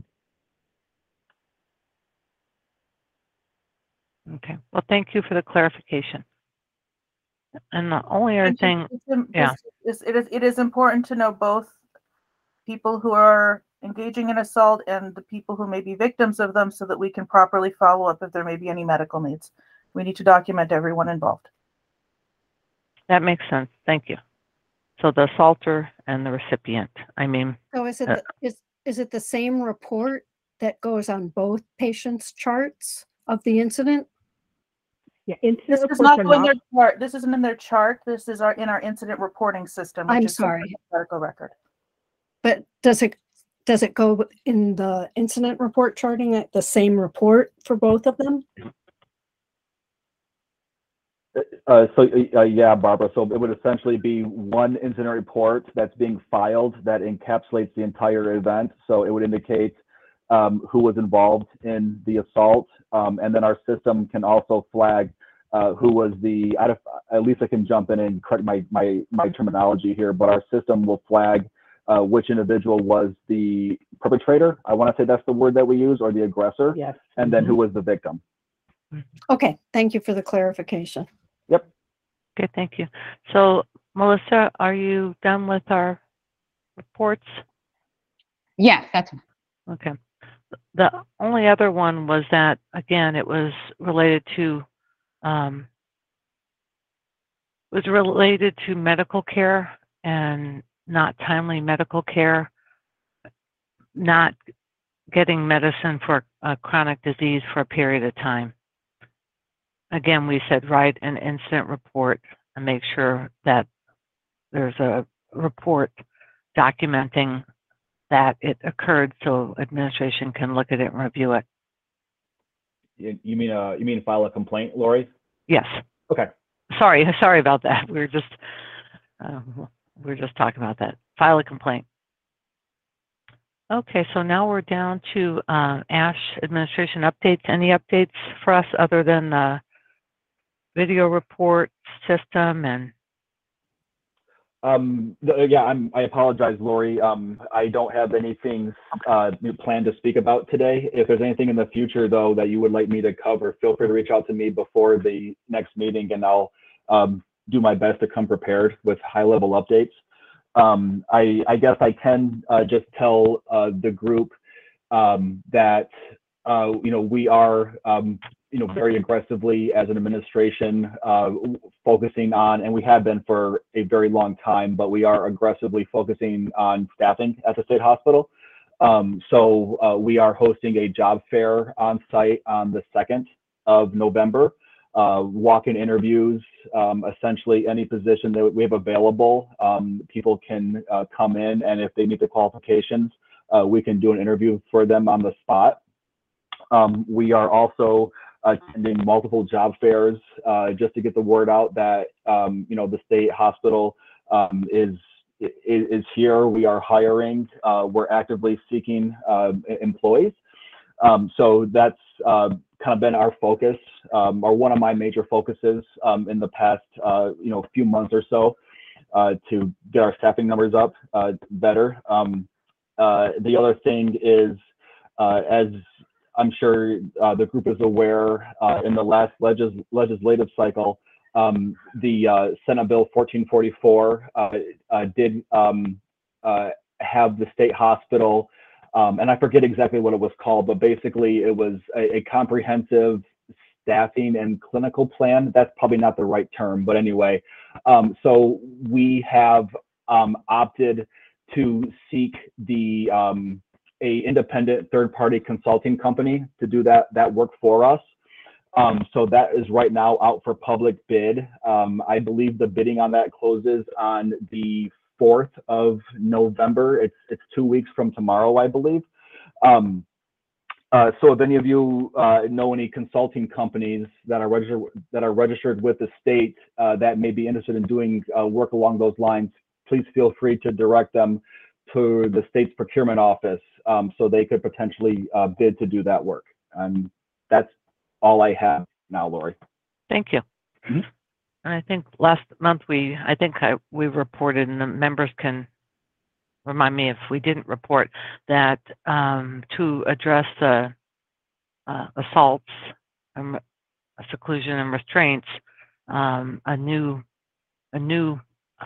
Okay, well, thank you for the clarification. And the only other
And
thing,
it's- it's-
yeah.
it's- It is, it is important to know both people who are engaging in assault and the people who may be victims of them, so that we can properly follow up if there may be any medical needs. We need to document everyone involved.
That makes sense. Thank you. So the assaulter and the recipient, I mean,
So is it,
Uh,
the- is, is it the same report that goes on both patients' charts of the incident?
Yeah, incident
This does
reports
not
are
go in
not,
their chart. This isn't in their chart. This is our, in our incident reporting system. which
I'm
is separate
sorry.
from the medical record.
But does it, does it go in the incident report charting at the same report for both of them?
Uh, so, uh, yeah, Barbara, so it would essentially be one incident report that's being filed that encapsulates the entire event. So it would indicate um, who was involved in the assault. Um, and then our system can also flag uh, who was the, I, at least I can jump in and correct my, my, my terminology here, but our system will flag uh, which individual was the perpetrator. I want to say that's the word that we use, or the aggressor.
yes.
And then
Mhm.
who was the victim.
Okay, thank you for the clarification.
Yep.
okay, thank you. So Melissa, are you done with our reports?
Yes, that's,
Okay. The only other one was that, again, it was related to, um, was related to medical care and not timely medical care, not getting medicine for a chronic disease for a period of time. again, we said write an incident report and make sure that there's a report documenting that it occurred so administration can look at it and review it.
You, you mean uh, you mean file a complaint, Lori?
Yes.
Okay.
Sorry, sorry about that. We were just uh, we were just talking about that. File a complaint. Okay, so now we're down to uh, ASH administration updates. Any updates for us other than the video report system and?
Um, th- yeah, I'm, I apologize, Lori. Um, I don't have anything uh, planned to speak about today. If there's anything in the future, though, that you would like me to cover, feel free to reach out to me before the next meeting, and I'll um, do my best to come prepared with high-level updates. Um, I, I guess I can uh, just tell uh, the group um, that uh, you know we are um, you know very aggressively as an administration uh, focusing on, and we have been for a very long time, but we are aggressively focusing on staffing at the state hospital. Um, so uh, we are hosting a job fair on site on the second of November. Uh, walk-in interviews, um, essentially any position that we have available, um, people can uh, come in, and if they meet the qualifications, uh, we can do an interview for them on the spot. Um, we are also attending multiple job fairs uh, just to get the word out that um, you know the state hospital um, is, is is here. We are hiring. Uh, we're actively seeking uh, employees. Um, so that's uh, kind of been our focus, um, or one of my major focuses um, in the past, uh, you know, few months or so, uh, to get our staffing numbers up uh, better. Um, uh, the other thing is, uh, as I'm sure uh, the group is aware, uh, in the last legis legislative cycle, um, the uh, Senate Bill fourteen forty-four uh, uh, did um, uh, have the state hospital. Um, and I forget exactly what it was called, but basically it was a, a comprehensive staffing and clinical plan. That's probably not the right term, but anyway. Um, so we have um, opted to seek the um, a independent third-party consulting company to do that that work for us. Um, so that is right now out for public bid. Um, I believe the bidding on that closes on the fourth of November. It's it's two weeks from tomorrow, I believe. Um, uh, so if any of you uh, know any consulting companies that are registered that are registered with the state uh, that may be interested in doing uh, work along those lines, please feel free to direct them to the state's procurement office um, so they could potentially uh, bid to do that work. And that's all I have now, Lori.
Thank you.
Mm-hmm.
And I think last month we, I think I, we reported, and the members can remind me if we didn't report, that um, to address the uh, assaults, and seclusion and restraints, um, a new, a new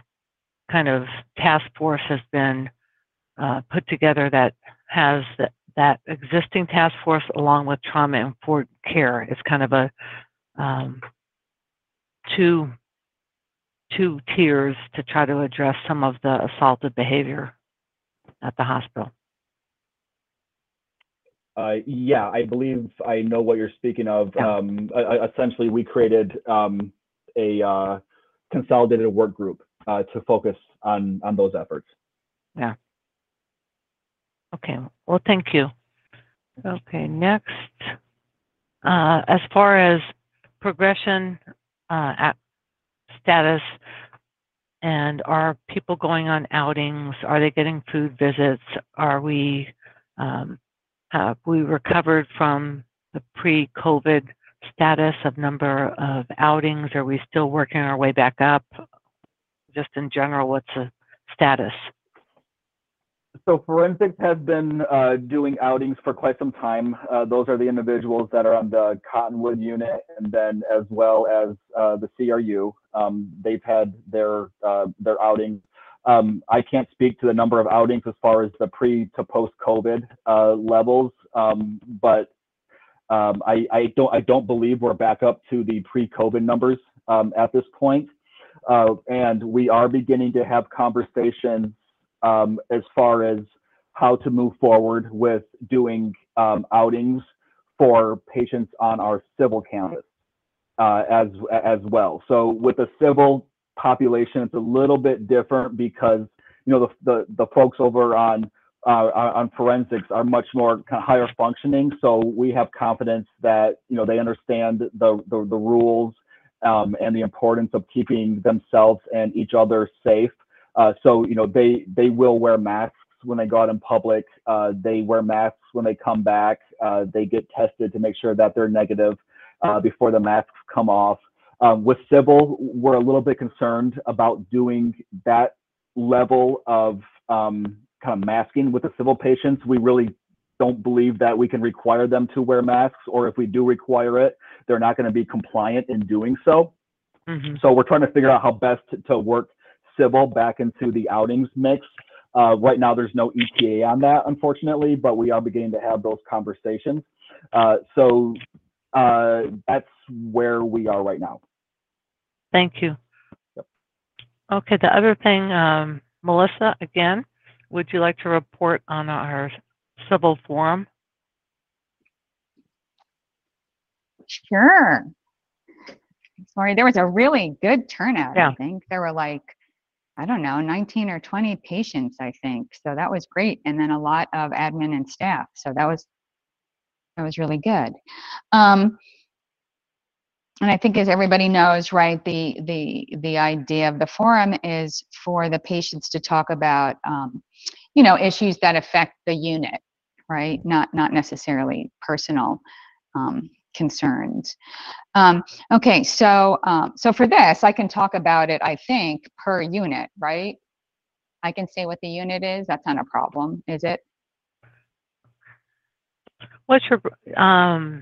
kind of task force has been uh, put together that has that, that existing task force along with trauma-informed care. It's kind of a um, two two tiers to try to address some of the assaultive behavior at the hospital.
Uh, yeah, I believe I know what you're speaking of.
Yeah.
Um, uh, essentially, we created um, a uh, consolidated work group uh, to focus on on those efforts.
Yeah. Okay. Well, thank you. Okay. Next, uh, as far as progression uh, at status, and are people going on outings? Are they getting food visits? Are we um, have we recovered from the pre-COVID status of number of outings? Are we still working our way back up? Just in general, what's the status?
So forensics has been uh, doing outings for quite some time. Uh, those are the individuals that are on the Cottonwood unit, and then as well as uh, the C R U. Um, they've had their uh, their outings. Um, I can't speak to the number of outings as far as the pre to post COVID uh, levels, um, but um, I, I don't I don't believe we're back up to the pre-COVID numbers um, at this point. Uh, and we are beginning to have conversations um, as far as how to move forward with doing um, outings for patients on our civil campus. uh, as as well. So with the civil population, it's a little bit different because you know the the, the folks over on uh, on forensics are much more kind of higher functioning. So we have confidence that you know they understand the the, the rules um, and the importance of keeping themselves and each other safe. Uh, so you know they they will wear masks when they go out in public. Uh, they wear masks when they come back. Uh, they get tested to make sure that they're negative uh, before the masks come off. Um, with civil, we're a little bit concerned about doing that level of um, kind of masking with the civil patients. We really don't believe that we can require them to wear masks, or if we do require it, they're not going to be compliant in doing so. Mm-hmm. So we're trying to figure out how best to, to work civil back into the outings mix. Uh, right now, there's no E T A on that, unfortunately, but we are beginning to have those conversations. Uh, so uh, that's where we are right now.
Thank you.
Yep.
Okay, the other thing, um, Melissa, again, would you like to report on our civil forum?
Sure. Sorry, there was a really good turnout,
yeah.
I think. There were like, I don't know, nineteen or twenty patients, I think. So that was great. And then a lot of admin and staff. So that was, that was really good. Um, and I think as everybody knows, right, the, the, the idea of the forum is for the patients to talk about, um, you know, issues that affect the unit, right? Not, not necessarily personal um, concerns. Um, okay, so um, so for this, I can talk about it, I think, per unit, right? I can say what the unit is. That's not a problem, is it?
What's your, um,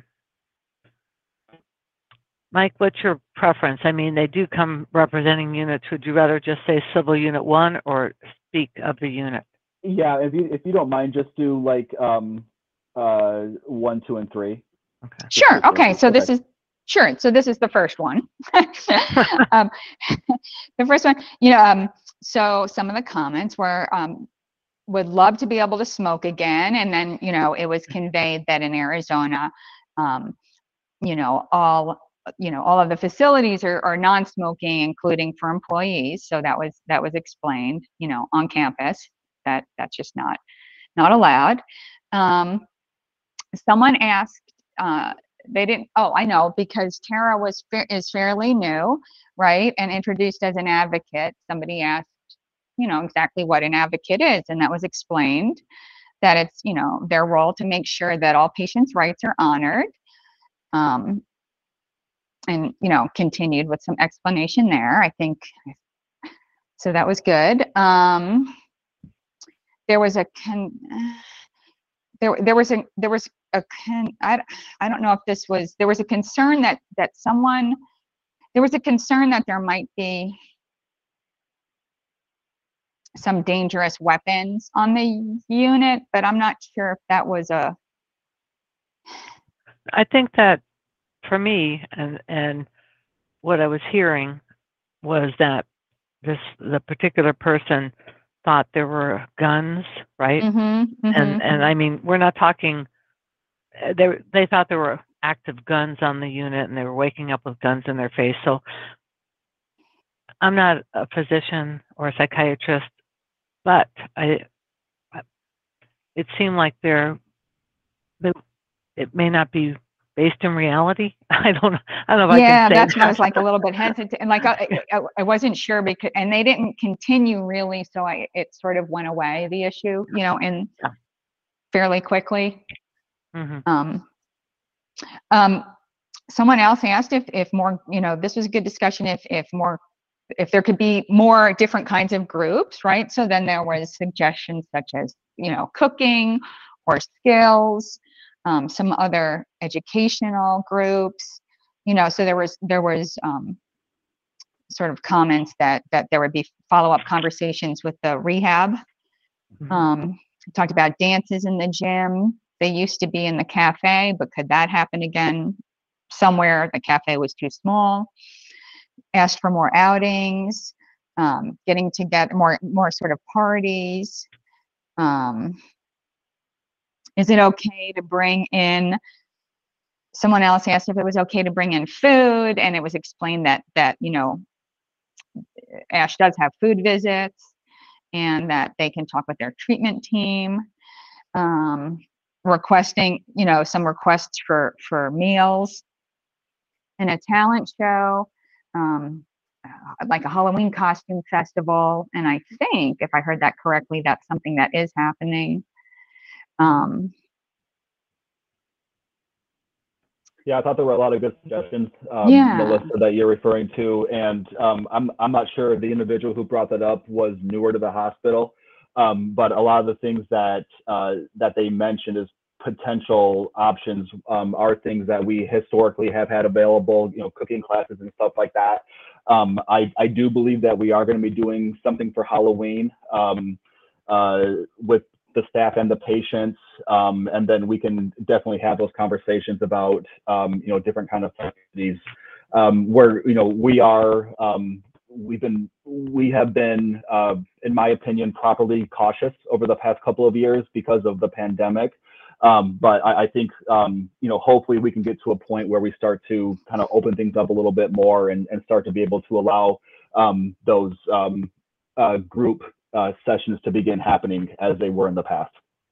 Mike, what's your preference? I mean, they do come representing units. Would you rather just say civil unit one or speak of the unit?
Yeah, if you if you don't mind, just do like um, uh, one, two, and three.
Okay. Sure. Okay. So this is sure. So this is the first one. um, the first one, you know, um, so some of the comments were, um, would love to be able to smoke again. And then, you know, it was conveyed that in Arizona, um, you know, all, you know, all of the facilities are, are non-smoking, including for employees. So that was, that was explained, you know, on campus, that that's just not, not allowed. Um, someone asked, uh, they didn't, oh, I know, because Tara was, is fairly new, right? And introduced as an advocate. Somebody asked, you know, exactly what an advocate is. And that was explained, that it's, you know, their role to make sure that all patients' rights are honored. Um, and, you know, continued with some explanation there, I think. So that was good. Um, there was a, con there, there was a, there was a, con I, I don't know if this was, there was a concern that, that someone, there was a concern that there might be some dangerous weapons on the unit, but I'm not sure if that was a.
I think that for me, and and what I was hearing was that this the particular person thought there were guns, right?
Mm-hmm, mm-hmm.
And and I mean, we're not talking. They they thought there were active guns on the unit, and they were waking up with guns in their face. So I'm not a physician or a psychiatrist, but I, it seemed like they're, they, it may not be based in reality. I don't know. I don't know if
yeah,
I can say
that's
that.
why I was like a little bit hesitant, and like I, I, I wasn't sure because, and they didn't continue really, so I it sort of went away, the issue, you know, in
yeah.
fairly quickly.
Mm-hmm.
Um, um, someone else asked if if more, you know, this was a good discussion. If if more. If there could be more different kinds of groups, right? So then there was suggestions such as, you know, cooking or skills, um, some other educational groups, you know, so there was, there was um, sort of comments that, that there would be follow-up conversations with the rehab. Mm-hmm. Um, talked about dances in the gym. They used to be in the cafe, but could that happen again somewhere? The cafe was too small. Asked for more outings, um, getting together, more more sort of parties. Um, is it okay to bring in someone else asked if it was okay to bring in food, and it was explained that that you know ASH does have food visits, and that they can talk with their treatment team, um, requesting you know some requests for for meals, and a talent show, um, like a Halloween costume festival. And I think, if I heard that correctly, that's something that is happening. Um,
Yeah, I thought there were a lot of good suggestions, um,
Yeah.
Melissa, that you're referring to, and um, I'm I'm not sure if the individual who brought that up was newer to the hospital, um, but a lot of the things that uh, that they mentioned as potential options um, are things that we historically have had available, you know, cooking classes and stuff like that. Um, I I do believe that we are going to be doing something for Halloween um, uh, with the staff and the patients, um, and then we can definitely have those conversations about um, you know different kind of activities um, where you know we are um, we've been we have been uh, in my opinion properly cautious over the past couple of years because of the pandemic, um, but I, I think um, you know hopefully we can get to a point where we start to kind of open things up a little bit more and, and start to be able to allow um, those um, uh, group Uh, sessions to begin happening as they were in the past.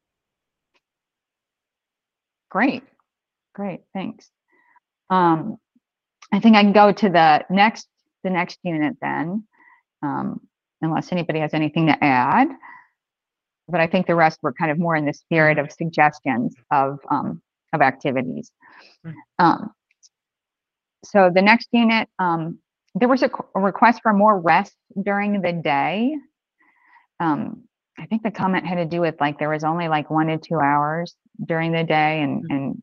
Great, great, thanks. Um, I think I can go to the next the next unit then, um, unless anybody has anything to add. But I think the rest were kind of more in the spirit of suggestions of um, of activities. Um, so the next unit, um, there was a, a request for more rest during the day. Um, I think the comment had to do with like there was only like one to two hours during the day, and and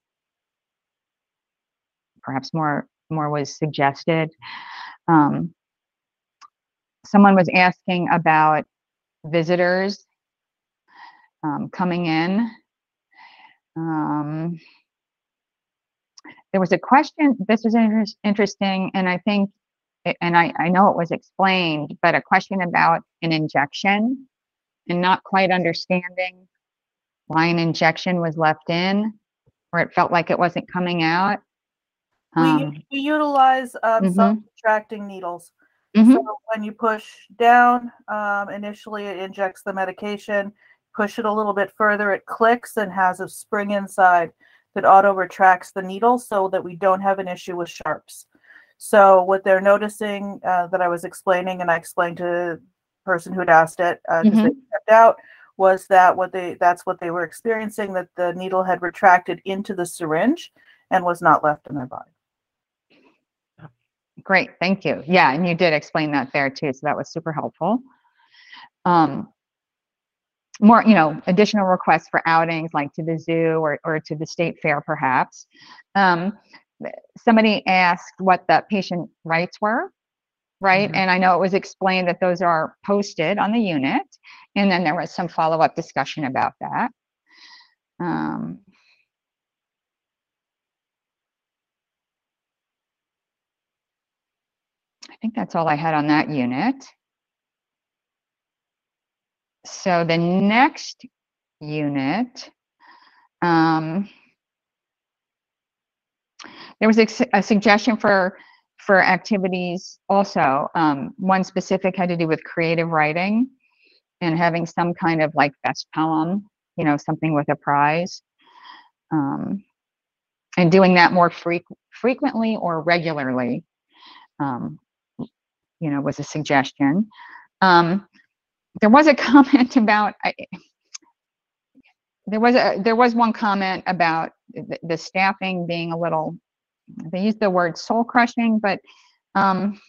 perhaps more more was suggested. Um, someone was asking about visitors um, coming in. Um, there was a question. This was inter interesting, and I think, and I I know it was explained, but a question about an injection and not quite understanding why an injection was left in, or it felt like it wasn't coming out.
We,
Um,
we utilize um,
mhm.
self-retracting needles.
Mhm.
So when you push down, um, initially it injects the medication. Push it a little bit further, it clicks and has a spring inside that auto retracts the needle so that we don't have an issue with sharps. So what they're noticing uh, that I was explaining, and I explained to the person who'd asked it because
Mhm.
they stepped out, was that what they that's what they were experiencing, that the needle had retracted into the syringe and was not left in their body.
Great, thank you. Yeah, and you did explain that there too, so that was super helpful. Um, more, you know, additional requests for outings like to the zoo or, or to the state fair, perhaps. Um, somebody asked what the patient rights were, right?
Mhm.
And I know it was explained that those are posted on the unit, and then there was some follow-up discussion about that. Um, I think that's all I had on that unit. So the next unit, um, there was a, a suggestion for for activities also. Um, one specific had to do with creative writing and having some kind of like best poem, you know, something with a prize, um, and doing that more freq frequently or regularly, um, you know, was a suggestion. Um, there was a comment about. I, There was a there was one comment about the, the staffing being a little, they used the word soul crushing, but um,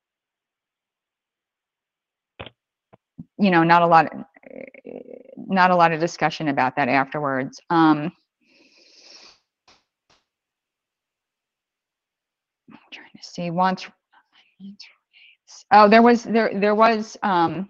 you know, not a lot not a lot of discussion about that afterwards. Um, I'm trying to see once. Oh, there was there there was um,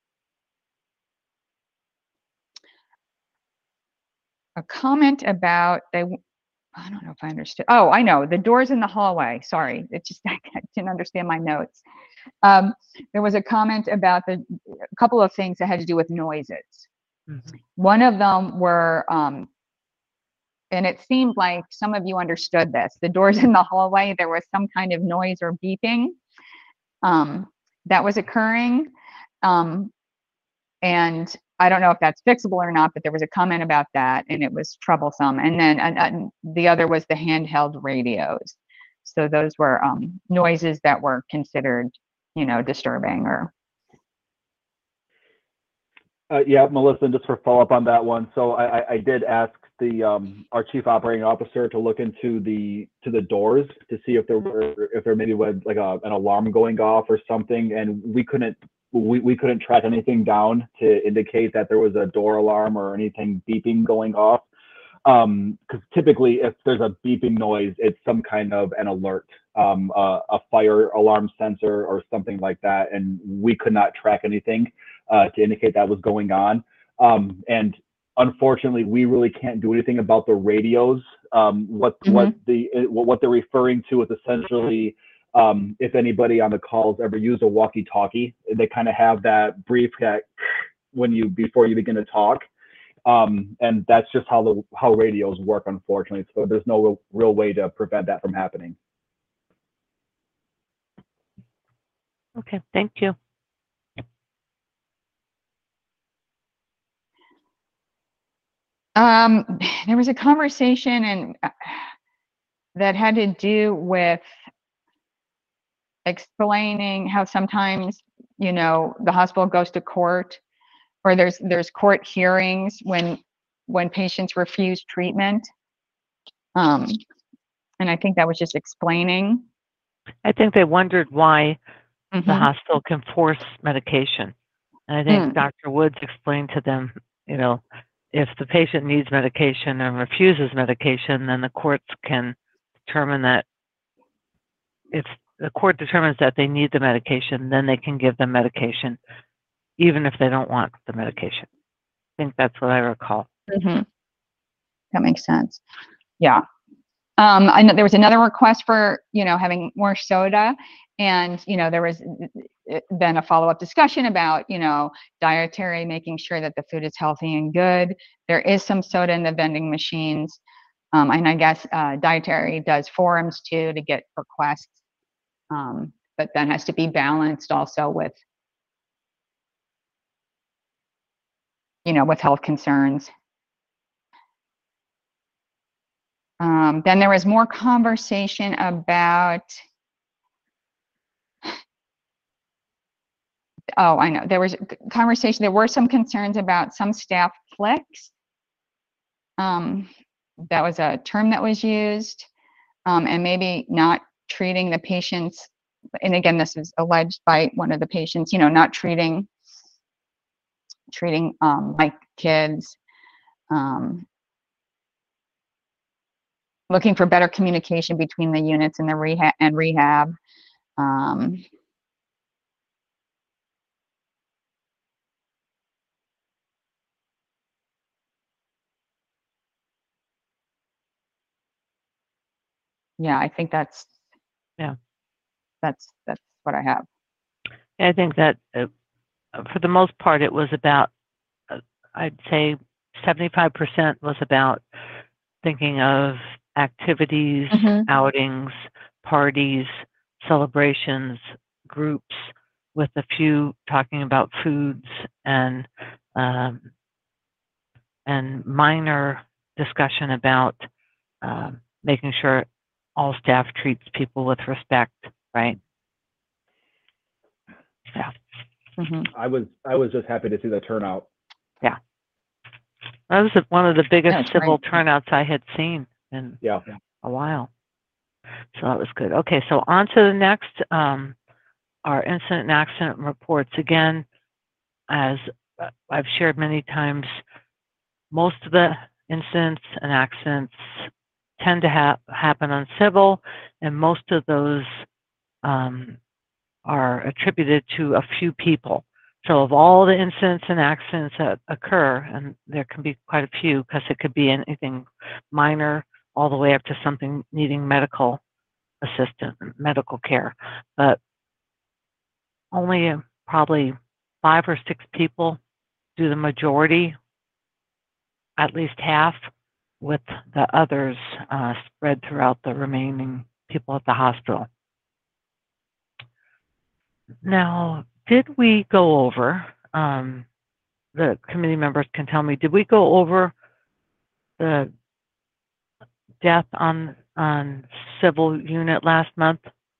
a comment about they. I don't know if I understood. Oh, I know, the doors in the hallway. Sorry, it just I didn't understand my notes. Um, there was a comment about the a couple of things that had to do with noises.
Mhm.
One of them were um, and it seemed like some of you understood this. The doors in the hallway, there was some kind of noise or beeping um, that was occurring. Um, and I don't know if that's fixable or not, but there was a comment about that, and it was troublesome. And then uh, uh, the other was the handheld radios. So those were um, noises that were considered, you know, disturbing or.
Uh, yeah, Melissa, and just for follow up on that one. So I, I, I did ask the um, our chief operating officer to look into the to the doors to see if there were if there maybe was like a, an alarm going off or something, and we couldn't we, we couldn't track anything down to indicate that there was a door alarm or anything beeping going off. Um, because typically if there's a beeping noise, it's some kind of an alert, um, uh, a fire alarm sensor or something like that, and we could not track anything uh, to indicate that was going on. Um, and unfortunately, we really can't do anything about the radios. Um, what mm-hmm. what the what they're referring to is essentially um, if anybody on the calls ever used a walkie-talkie, they kind of have that brief when you before you begin to talk. Um, and that's just how the how radios work, unfortunately. So there's no real, real way to prevent that from happening.
Okay, thank you.
Um, there was a conversation and uh, that had to do with explaining how sometimes, you know, the hospital goes to court, or there's there's court hearings when when patients refuse treatment. Um, and I think that was just explaining.
I think they wondered why
mm-hmm.
the hospital can force medication. And I think
mm.
Doctor Woods explained to them, you know, if the patient needs medication and refuses medication, then the courts can determine that if the court determines that they need the medication, then they can give them medication, even if they don't want the medication. I think that's what I recall.
Mm-hmm. That makes sense. Yeah. Um, I know there was another request for, you know, having more soda, and, you know, there was then a follow-up discussion about, you know, dietary, making sure that the food is healthy and good. There is some soda in the vending machines. Um, and I guess uh, dietary does forums too to get requests, um, but that has to be balanced also with, you know, with health concerns. Um, then there was more conversation about, oh, I know, there was conversation, there were some concerns about some staff flex. Um, that was a term that was used, um, and maybe not treating the patients, and again, this is alleged by one of the patients, you know, not treating, treating um, like kids. Um, looking for better communication between the units and the rehab and rehab. Um, yeah, I think that's,
yeah,
that's, that's what I have.
I think that uh, for the most part, it was about, uh, I'd say seventy-five percent was about thinking of activities,
mm-hmm.
outings, parties, celebrations, groups, with a few talking about foods and um, and minor discussion about uh, making sure all staff treats people with respect, right? Yeah.
Mm-hmm.
I was I was just happy to see the turnout.
Yeah. That was one of the biggest civil
great.
turnouts I had seen in
yeah.
a while. So that was good. Okay, so on to the next, um, our incident and accident reports. Again, as I've shared many times, most of the incidents and accidents tend to ha happen on civil, and most of those um, are attributed to a few people. So of all the incidents and accidents that occur, and there can be quite a few, because it could be anything minor all the way up to something needing medical assistance, medical care, but only probably five or six people do the majority, at least half with the others uh, spread throughout the remaining people at the hospital. Now, did we go over, um, the committee members can tell me, did we go over the death on, on civil unit last month?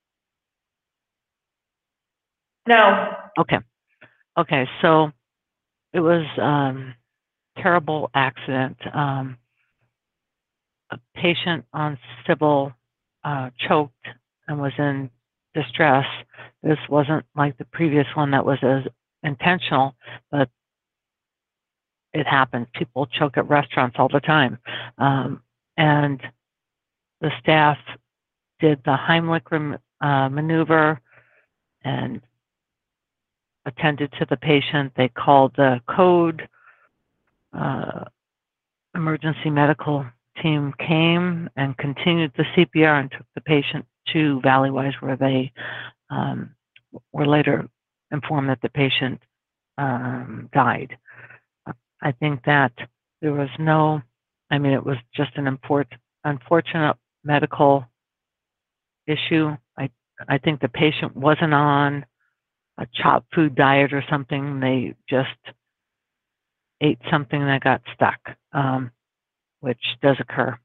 No.
Okay. Okay, so it was um terrible accident. Um, a patient on civil uh, choked and was in distress. This wasn't like the previous one that was as intentional, but it happens. People choke at restaurants all the time. Um, and the staff did the Heimlich uh, maneuver and attended to the patient. They called the code. Uh, emergency medical team came and continued the C P R and took the patient to Valleywise, where they um, were later informed that the patient um, died. I think that there was no, I mean, it was just an import, unfortunate medical issue. I, I think the patient wasn't on a chopped food diet or something. They just ate something that got stuck, um, which does occur.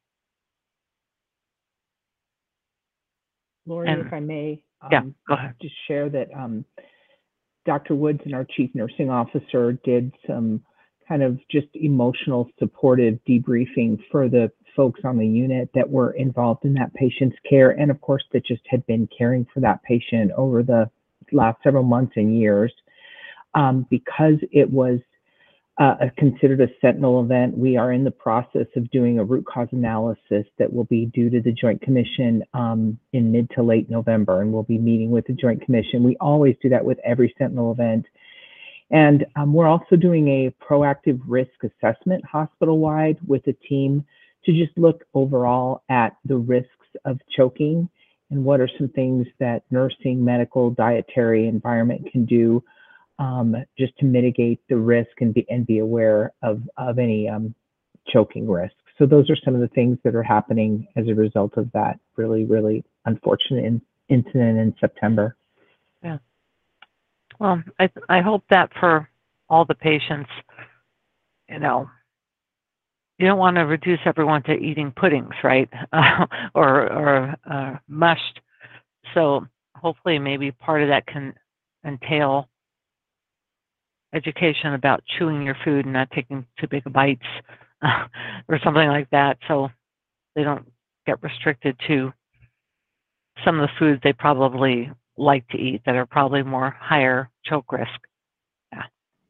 Lori,
And-
if I may, um,
Yeah, go ahead.
just share that um, Doctor Woods and our chief nursing officer did some kind of just emotional supportive debriefing for the folks on the unit that were involved in that patient's care, and of course that just had been caring for that patient over the last several months and years. Um, because it was uh, considered a sentinel event, we are in the process of doing a root cause analysis that will be due to the Joint Commission um, in mid to late November, and we'll be meeting with the Joint Commission. We always do that with every sentinel event. And um, we're also doing a proactive risk assessment hospital-wide with a team to just look overall at the risks of choking and what are some things that nursing, medical, dietary environment can do um, just to mitigate the risk and be, and be aware of, of any um, choking risks. So those are some of the things that are happening as a result of that really, really unfortunate in, incident in September.
Yeah. Well, I I hope that for all the patients, you know, you don't want to reduce everyone to eating puddings, right? Uh, or or uh, mushed. So hopefully, maybe part of that can entail education about chewing your food and not taking too big of bites, uh, or something like that, so they don't get restricted to some of the foods they probably like to eat that are probably more higher choke risk. Yeah.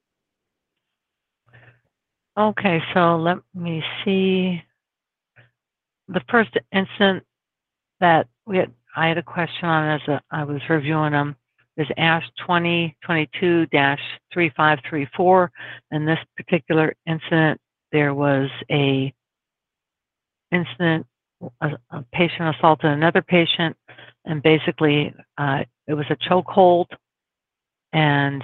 Okay, so let me see. The first incident that we had, I had a question on as a, I was reviewing them, is ASH twenty twenty-two dash three five three four. In this particular incident, there was a incident, a, a patient assaulted another patient, and basically uh, it was a chokehold. And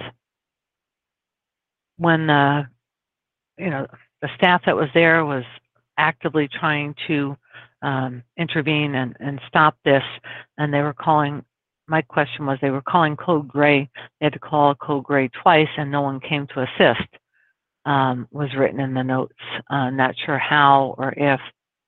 when the, you know, the staff that was there was actively trying to um, intervene and, and stop this, and they were calling, my question was, they were calling code gray. They had to call code gray twice, and no one came to assist, um, was written in the notes. Uh, not sure how or if,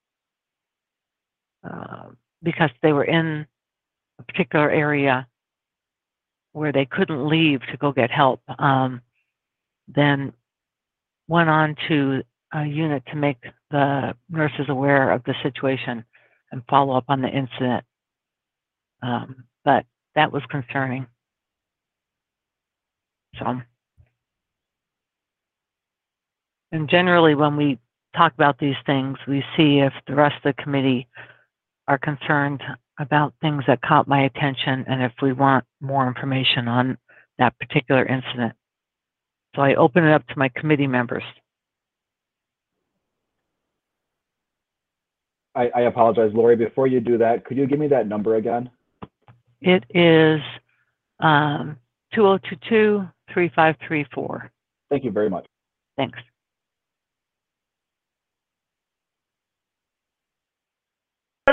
uh, because they were in a particular area where they couldn't leave to go get help, um, then went on to a unit to make the nurses aware of the situation and follow up on the incident. Um, but that was concerning. So, and generally when we talk about these things, we see if the rest of the committee are concerned about things that caught my attention and if we want more information on that particular incident. So I open it up to my committee members.
I, I apologize, Lori. Before you do that, could you give me that number again?
It is um, two oh two two, three five three four.
Thank you very much.
Thanks.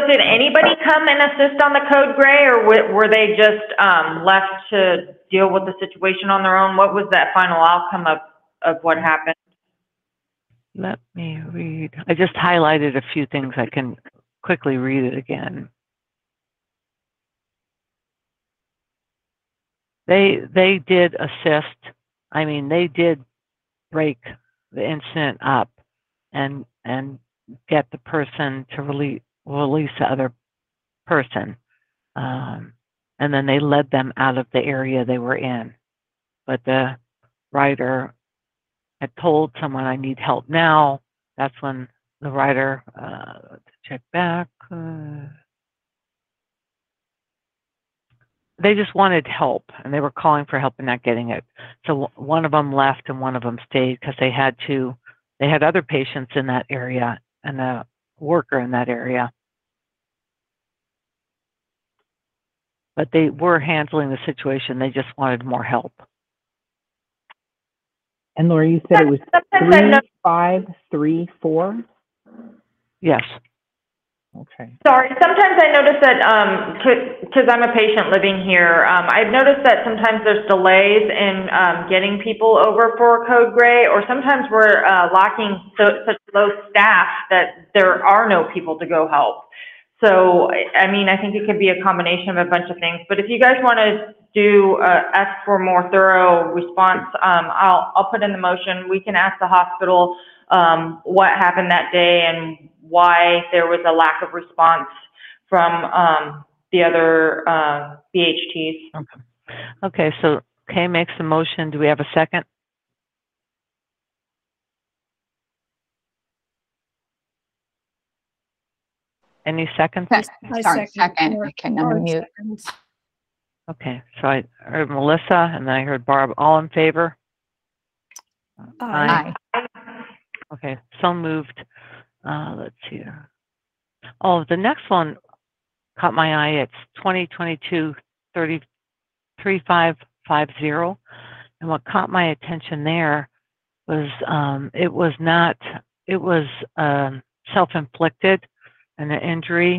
did anybody come and assist on the code gray, or w- were they just um, left to deal with the situation on their own? What was that final outcome of, of what happened?
Let me read. I just highlighted a few things. I can quickly read it again. They they did assist. I mean, they did break the incident up and and get the person to release release the other person, um, and then they led them out of the area they were in. But the writer had told someone, "I need help now." That's when the writer uh, check back. Uh, they just wanted help, and they were calling for help and not getting it. So one of them left and one of them stayed because they had to. They had other patients in that area and a worker in that area, but they were handling the situation. They just wanted more help.
And Laura, you said it was three, five, three, four?
Yes.
Okay.
Sorry, sometimes I notice that, because I'm a patient living here, um, I've noticed that sometimes there's delays in um, getting people over for code gray, or sometimes we're uh, lacking so, such low staff that there are no people to go help. So, I mean, I think it could be a combination of a bunch of things, but if you guys want to do, uh, ask for more thorough response, um, I'll, I'll put in the motion. We can ask the hospital um, what happened that day and why there was a lack of response from um, the other uh, B H Ts.
Okay. Okay, so Kay makes the motion. Do we have a second? Any seconds?
Se-
I
Sorry,
second.
second.
Or-
I can
or
unmute.
seconds.
Okay, so I heard Melissa and then I heard Barb. All in favor?
Aye.
Aye.
Okay, so moved. Uh, let's see. Oh, the next one caught my eye. It's twenty twenty-two thirty-three five five zero. And what caught my attention there was um, it was not, it was um, self-inflicted and an injury.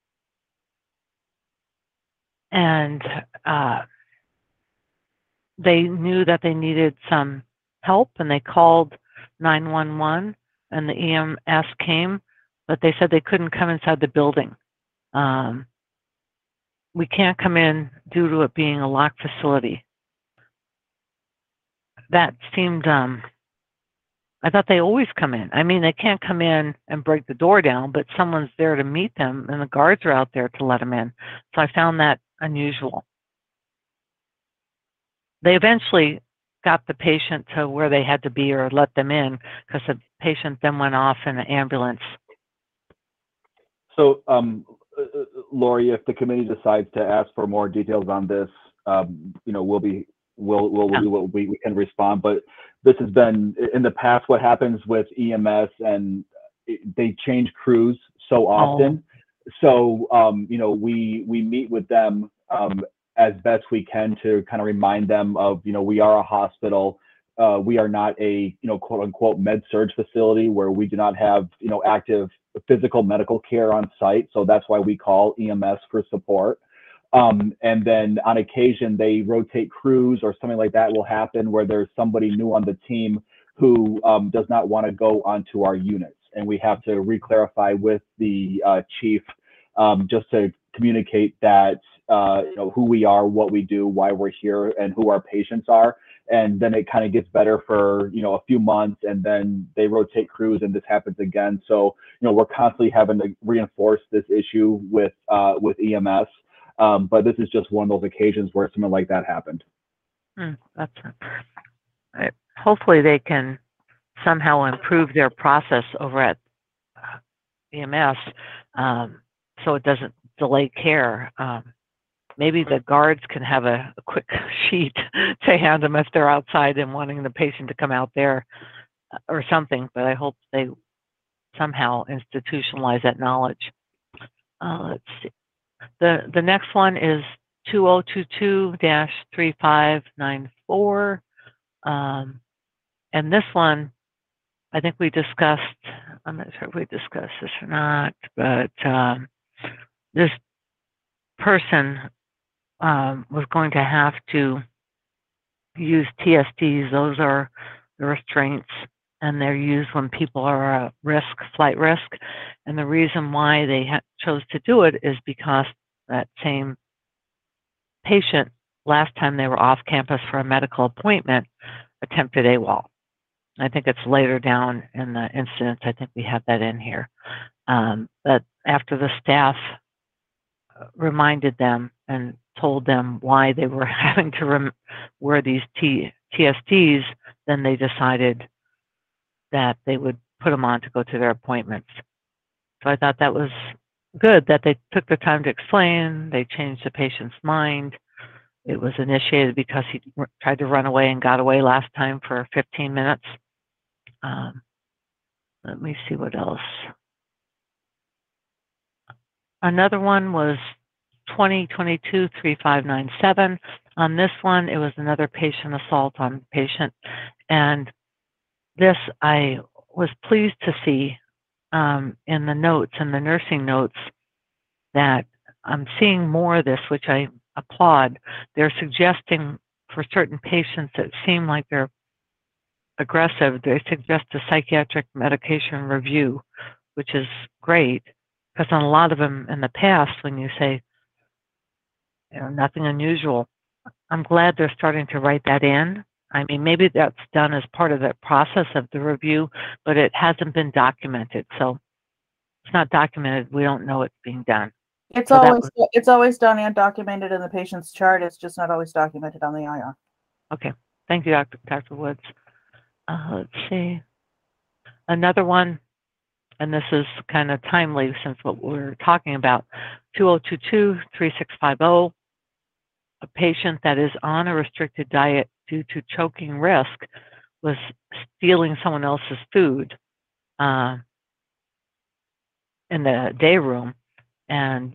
And uh, they knew that they needed some help and they called nine one one and the E M S came, but they said they couldn't come inside the building. Um, we can't come in due to it being a locked facility. That seemed, um, I thought they always come in. I mean, they can't come in and break the door down, but someone's there to meet them and the guards are out there to let them in. So I found that unusual. They eventually got the patient to where they had to be or let them in because the patient then went off in an ambulance.
So, um, uh, Lori, if the committee decides to ask for more details on this, um, you know, we'll be, we'll, we'll,
Yeah.
we'll we, we can respond. But this has been in the past. What happens with E M S, and it, they change crews so often. Oh. So, um, you know, we we meet with them um, as best we can to kind of remind them of, you know, we are a hospital. Uh, we are not a, you know, quote unquote med surg facility where we do not have, you know, active physical medical care on site. So that's why we call E M S for support. Um, and then on occasion, they rotate crews or something like that will happen where there's somebody new on the team who um, does not want to go onto our units. And we have to re-clarify with the uh, chief um, just to communicate that, uh, you know, who we are, what we do, why we're here, and who our patients are. And then it kind of gets better for, you know, a few months, and then they rotate crews and this happens again. So, you know, we're constantly having to reinforce this issue with, uh, with E M S. Um, but this is just one of those occasions where something like that happened.
Mm, that's right. Hopefully they can somehow improve their process over at E M S um, so it doesn't delay care. Um, maybe the guards can have a, a quick sheet to hand them if they're outside and wanting the patient to come out there or something, but I hope they somehow institutionalize that knowledge. Uh, let's see. The, the next one is two oh two two dash three five nine four. Um, and this one, I think we discussed, I'm not sure if we discussed this or not, but um, this person um, was going to have to use T S Ds. Those are the restraints, and they're used when people are at risk, flight risk. And the reason why they ha- chose to do it is because that same patient, last time they were off campus for a medical appointment, attempted AWOL. I think it's later down in the incidents. I think we have that in here. Um, but after the staff reminded them and told them why they were having to rem- wear these T- TSDs, then they decided that they would put them on to go to their appointments. So I thought that was good that they took the time to explain. They changed the patient's mind. It was initiated because he r- tried to run away and got away last time for fifteen minutes. Um, let me see what else. Another one was twenty twenty-two dash three five nine seven. On this one, it was another patient assault on patient. And this I was pleased to see um, in the notes, in the nursing notes, that I'm seeing more of this, which I applaud. They're suggesting for certain patients that seem like they're aggressive, they suggest a psychiatric medication review, which is great, because on a lot of them in the past, when you say, you know, nothing unusual, I'm glad they're starting to write that in. I mean, maybe that's done as part of the process of the review, but it hasn't been documented. So it's not documented. We don't know it's being done.
It's
So that
always
was-
it's always done and documented in the patient's chart. It's just not always documented on the I R.
Okay. Thank you, Doctor Doctor Woods. Uh, let's see. Another one, and this is kind of timely since what we're talking about, two oh two two dash three six five zero. A patient that is on a restricted diet due to choking risk was stealing someone else's food uh, in the day room and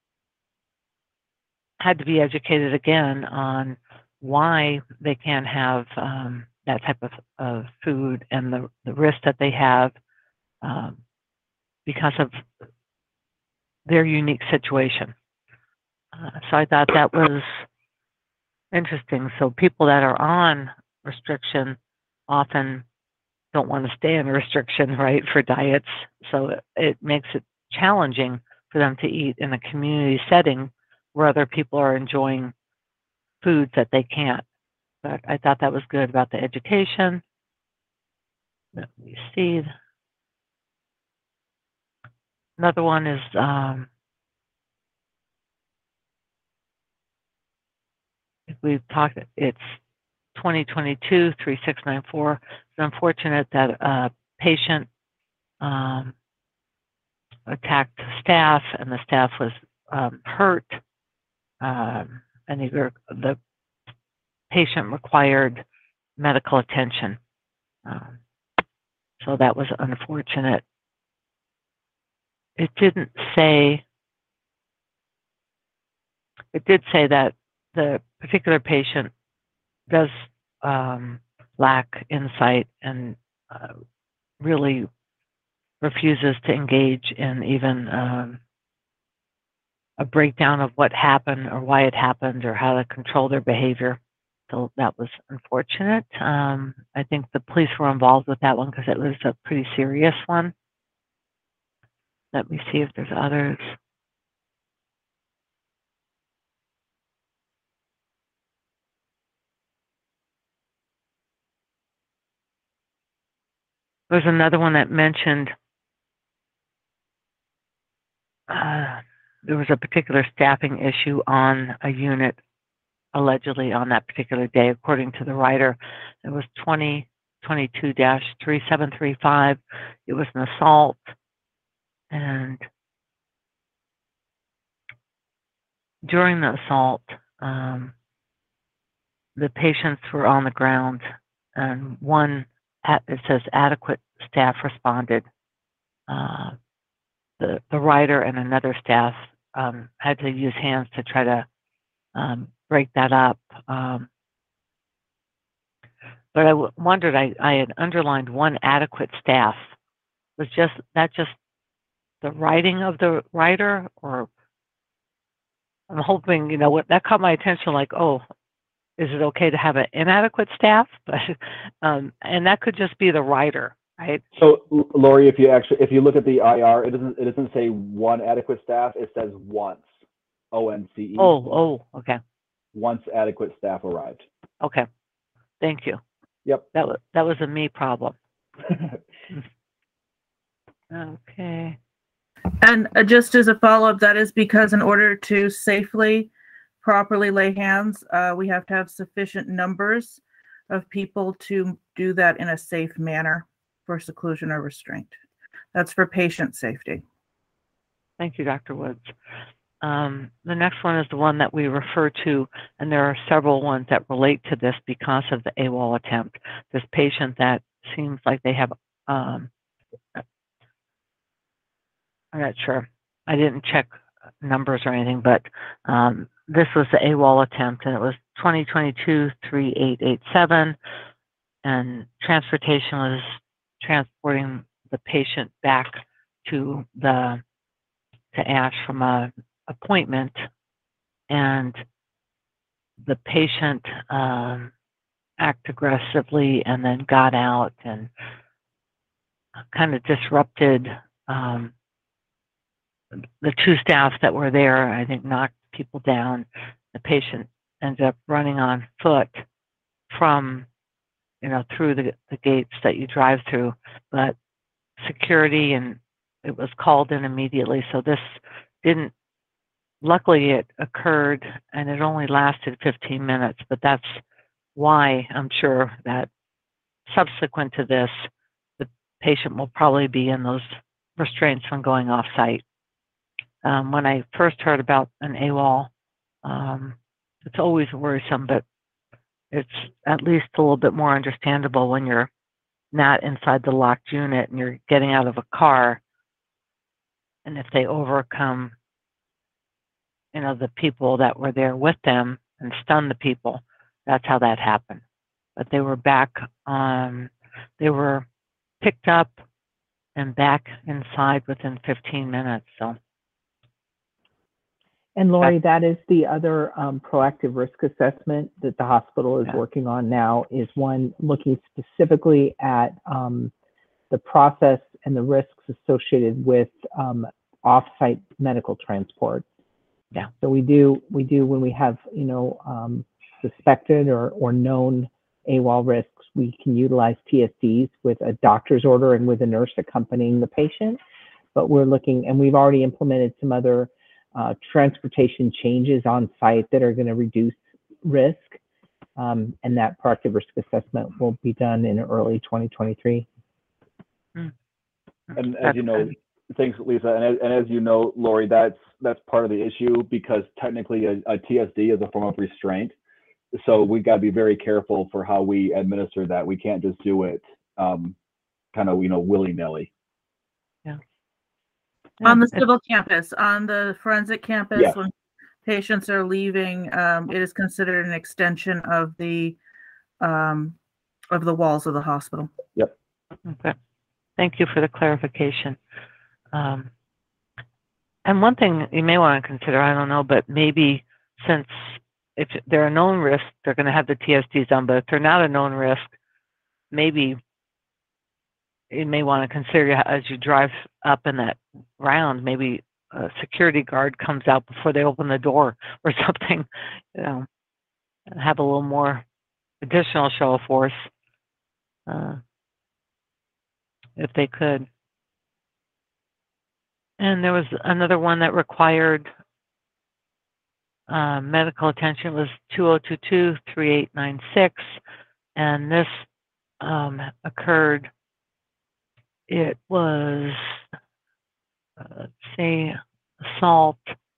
had to be educated again on why they can't have um, that type of, of food and the, the risk that they have um, because of their unique situation. Uh, so I thought that was interesting. So people that are on restriction often don't want to stay on restriction, right, for diets. So it, it makes it challenging for them to eat in a community setting where other people are enjoying foods that they can't. But I thought that was good about the education. Let me see. Another one is um, we've talked, it's twenty twenty-two dash three six nine four. It's unfortunate that a patient um, attacked staff and the staff was um, hurt. Um, and either the patient required medical attention. Um, so that was unfortunate. It didn't say, it did say that the particular patient does um, lack insight and uh, really refuses to engage in even um, a breakdown of what happened or why it happened or how to control their behavior. So that was unfortunate. Um, I think the police were involved with that one because it was a pretty serious one. Let me see if there's others. There's another one that mentioned uh, there was a particular staffing issue on a unit allegedly on that particular day, according to the writer. It was twenty twenty-two dash three seven three five. It was an assault, and during the assault, um, the patients were on the ground, and one, it says adequate staff responded. Uh, the, the writer and another staff um, had to use hands to try to um, break that up. Um, but I w- wondered, I, I had underlined one adequate staff. Was just that just the writing of the writer, or I'm hoping, you know, what that caught my attention, like, oh, is it okay to have an inadequate staff? But, um, and that could just be the writer, right?
So, L- Lori, if you actually, if you look at the I R, it doesn't, it doesn't say one adequate staff. It says once, O N C E.
Oh, oh, okay,
Once adequate staff arrived.
okay. Thank you.
Yep.
That was that was a me problem. Okay.
And uh, just as a follow-up, that is because in order to safely, properly lay hands, uh, we have to have sufficient numbers of people to do that in a safe manner for seclusion or restraint. That's for patient safety.
Thank you, Doctor Woods. Um, the next one is the one that we refer to, and there are several ones that relate to this because of the AWOL attempt. This patient that seems like they have, um, I'm not sure. I didn't check numbers or anything, but um, this was the AWOL attempt, and it was twenty twenty-two dash three eight eight seven, and transportation was transporting the patient back to the to ASH from a appointment, and the patient um, acted aggressively and then got out and kind of disrupted um, the two staff that were there. I think knocked people down. The patient ended up running on foot from, you know, through the, the gates that you drive through, but security, and it was called in immediately. So this didn't, luckily it occurred and it only lasted fifteen minutes, but that's why I'm sure that subsequent to this, the patient will probably be in those restraints from going off site. Um, when I first heard about an AWOL, um, it's always worrisome, but it's at least a little bit more understandable when you're not inside the locked unit and you're getting out of a car. And if they overcome, you know, the people that were there with them and stun the people, that's how that happened. But they were back on, they were picked up and back inside within fifteen minutes. So.
And Lori, that is the other um, proactive risk assessment that the hospital is
Yeah.
working on now, is one looking specifically at um, the process and the risks associated with um, off-site medical transport.
Yeah.
So we do, we do when we have, you know, um, suspected or, or known AWOL risks, we can utilize T S Ds with a doctor's order and with a nurse accompanying the patient. But we're looking, and we've already implemented some other uh, transportation changes on site that are going to reduce risk. Um, and that proactive risk assessment will be done in early twenty twenty-three.
And as you know, thanks, Lisa. And as, and as you know, Lori, that's that's part of the issue, because technically a, a T S D is a form of restraint. So we've got to be very careful for how we administer that. We can't just do it um, kind of, you know, willy-nilly.
Yeah.
On the
Yeah,
civil campus, on the forensic campus,
Yes.
when patients are leaving, um, it is considered an extension of the um, of the walls of the hospital.
Yep.
Okay. Thank you for the clarification. Um, and one thing you may want to consider, I don't know, but maybe since if they're a known risk, they're going to have the T S Ds on, but if they're not a known risk, maybe you may want to consider as you drive up in that round, maybe a security guard comes out before they open the door or something, you know, have a little more additional show of force, uh, if they could. And there was another one that required uh, medical attention. It was two oh two two dash three eight nine six, and this um, occurred, it was, uh, let's see, assault.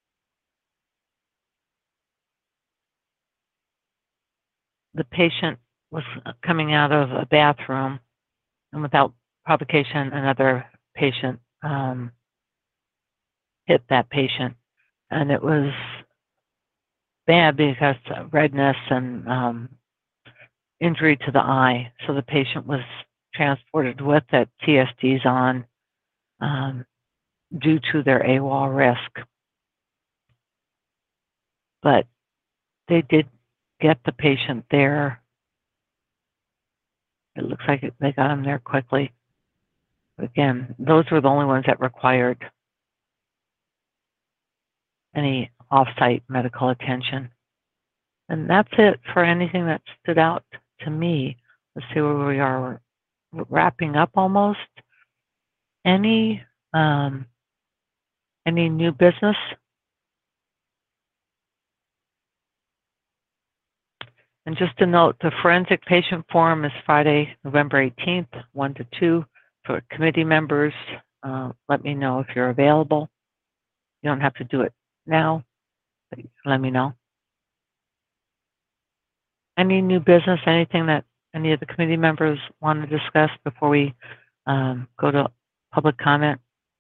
The patient was coming out of a bathroom, and without provocation, another patient um, hit that patient. And it was bad because of redness and um, injury to the eye. So the patient was transported with the T S Ds on. Um, due to their AWOL risk. But they did get the patient there. It looks like it, they got him there quickly. Again, those were the only ones that required any off-site medical attention. And that's it for anything that stood out to me. Let's see where we are. We're wrapping up almost. Any, um, any new business? And just a note, the Forensic Patient Forum is Friday, November eighteenth, one to two. For committee members, uh, let me know if you're available. You don't have to do it now, but let me know. Any new business, anything that any of the committee members want to discuss before we um, go to public comment?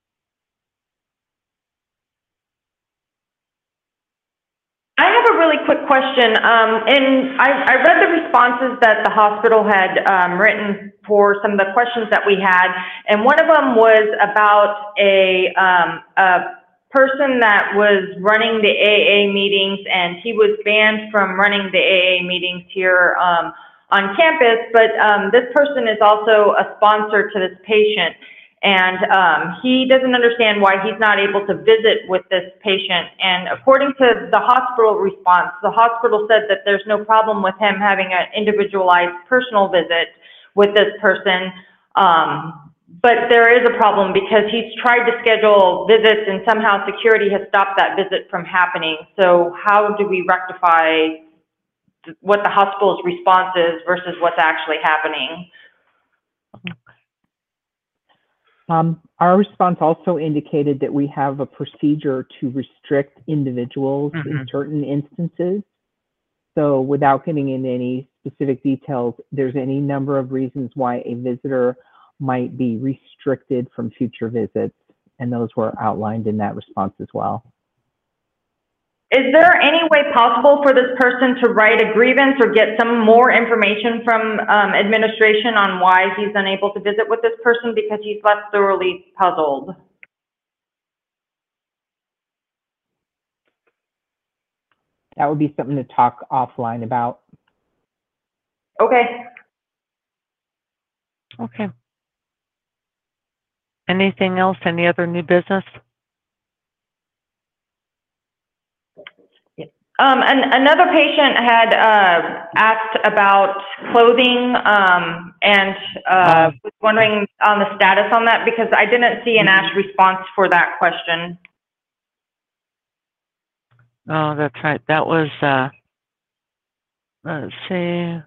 I have a really quick question. Um, and I, I read the responses that the hospital had um, written for some of the questions that we had. And one of them was about a, um, a person that was running the A A meetings, and he was banned from running the A A meetings here um, on campus. But um, this person is also a sponsor to this patient. And um, he doesn't understand why he's not able to visit with this patient. And according to the hospital response, the hospital said that there's no problem with him having an individualized personal visit with this person. Um, but there is a problem because he's tried to schedule visits and somehow security has stopped that visit from happening. So how do we rectify what the hospital's response is versus what's actually happening?
Um, our response also indicated that we have a procedure to restrict individuals mm-hmm. in certain instances. So without getting into any specific details, there's any number of reasons why a visitor might be restricted from future visits. And those were outlined in that response as well.
Is there any way possible for this person to write a grievance or get some more information from um, administration on why he's unable to visit with this person, because he's left thoroughly puzzled?
That would be something to talk offline about.
Okay.
Okay. Anything else? Any other new business?
Um, and another patient had uh, asked about clothing um, and uh, was wondering on the status on that, because I didn't see an ASH response for that question.
Oh, that's right. That was, uh, let's see.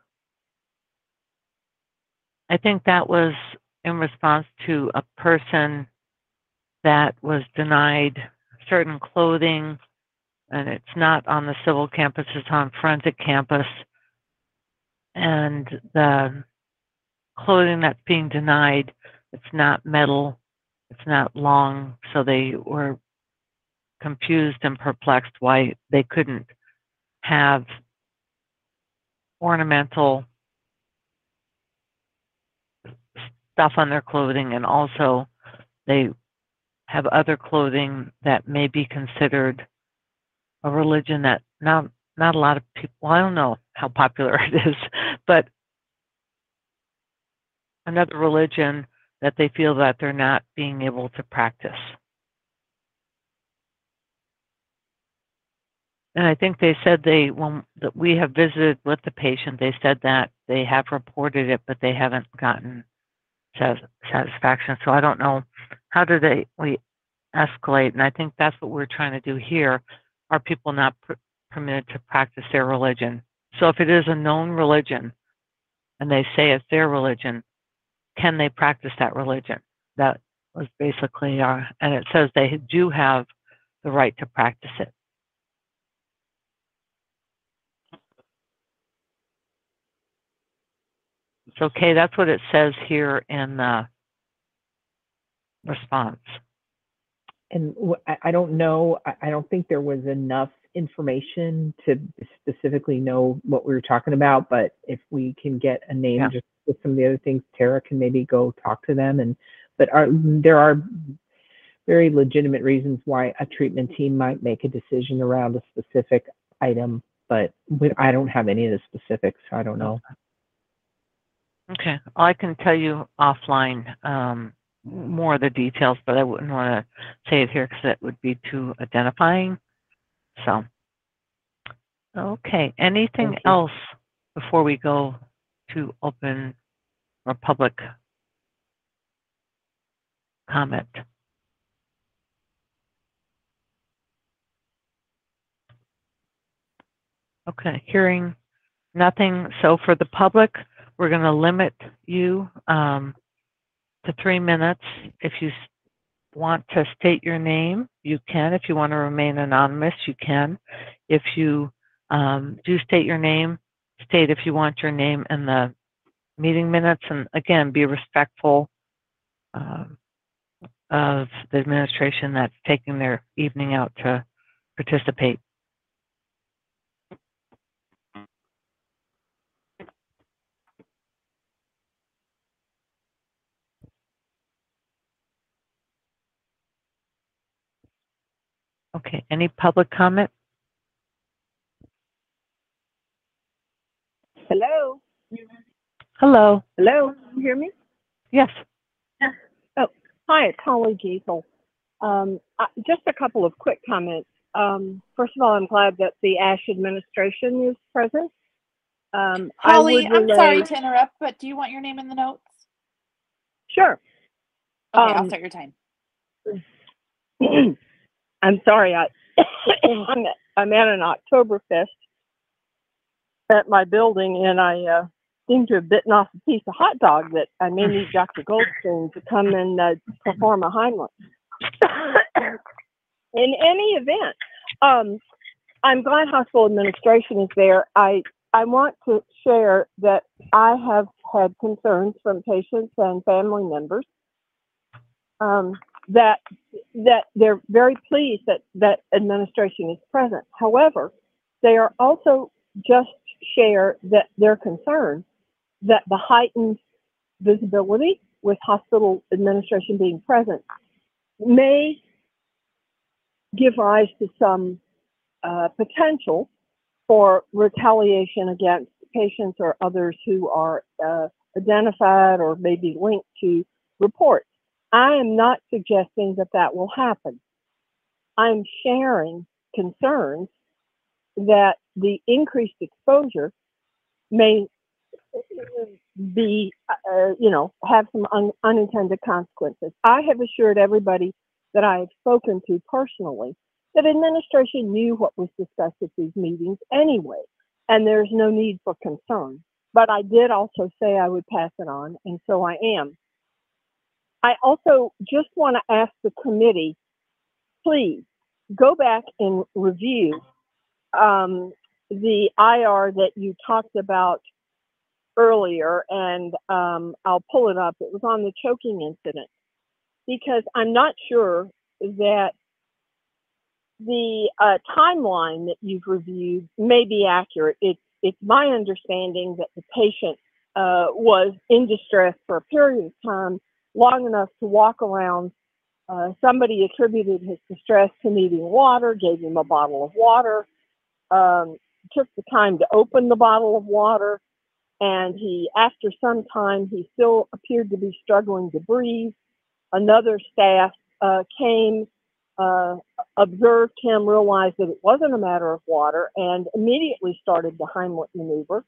I think that was in response to a person that was denied certain clothing. And it's not on the civil campus, it's on forensic campus. And the clothing that's being denied, it's not metal, it's not long. So they were confused and perplexed why they couldn't have ornamental stuff on their clothing. And also they have other clothing that may be considered a religion that not not a lot of people, well, I don't know how popular it is, but another religion that they feel that they're not being able to practice. And I think they said they, when that we have visited with the patient, they said that they have reported it, but they haven't gotten satisfaction. So I don't know, how do they, we escalate? And I think that's what we're trying to do here. Are people not pr permitted to practice their religion? So if it is a known religion and they say it's their religion, can they practice that religion? That was basically our, and it says they do have the right to practice it. It's okay, that's what it says here in the response.
And I don't know, I don't think there was enough information to specifically know what we were talking about, but if we can get a name yeah. just with some of the other things, Tara can maybe go talk to them. And but are, there are very legitimate reasons why a treatment team might make a decision around a specific item, but we, I don't have any of the specifics. So I don't know.
Okay, well, I can tell you offline um, more of the details, but I wouldn't want to say it here because it would be too identifying. So, okay, anything else before we go to open or public comment? Okay, hearing nothing. So for the public, we're going to limit you um, to three minutes. If you want to state your name, you can. If you want to remain anonymous, you can. If you um, do state your name, state if you want your name in the meeting minutes, and again, be respectful uh, of the administration that's taking their evening out to participate. Okay, any public comment?
Hello.
Hello.
Hello. Can you hear me?
Yes.
Oh, hi, it's Holly Giesel. Um, uh, just a couple of quick comments. Um, first of all, I'm glad that the ASH administration is present. Um,
Holly,
I would
I'm sorry
relay...
to interrupt, but do you want your name in the notes?
Sure.
Okay,
um,
I'll start your time.
I'm sorry, I, I'm, at, I'm at an Oktoberfest at my building, and I uh, seem to have bitten off a piece of hot dog that I may need Doctor Goldstein to come and uh, perform a Heimlich. In any event, um, I'm glad hospital administration is there. I, I want to share that I have had concerns from patients and family members um, that that they're very pleased that that administration is present. However, they are also just share that they're concerned that the heightened visibility with hospital administration being present may give rise to some uh, potential for retaliation against patients or others who are uh, identified or maybe linked to reports. I am not suggesting that that will happen. I'm sharing concerns that the increased exposure may be, uh, you know, have some un unintended consequences. I have assured everybody that I have spoken to personally that administration knew what was discussed at these meetings anyway, and there's no need for concern. But I did also say I would pass it on, and so I am. I also just want to ask the committee, please go back and review um, the I R that you talked about earlier, and um, I'll pull it up. It was on the choking incident, because I'm not sure that the uh, timeline that you've reviewed may be accurate. It's, it's my understanding that the patient uh, was in distress for a period of time, long enough to walk around. Uh, somebody attributed his distress to needing water, gave him a bottle of water, um, took the time to open the bottle of water, and he, after some time, he still appeared to be struggling to breathe. Another staff uh, came, uh, observed him, realized that it wasn't a matter of water, and immediately started the Heimlich maneuver.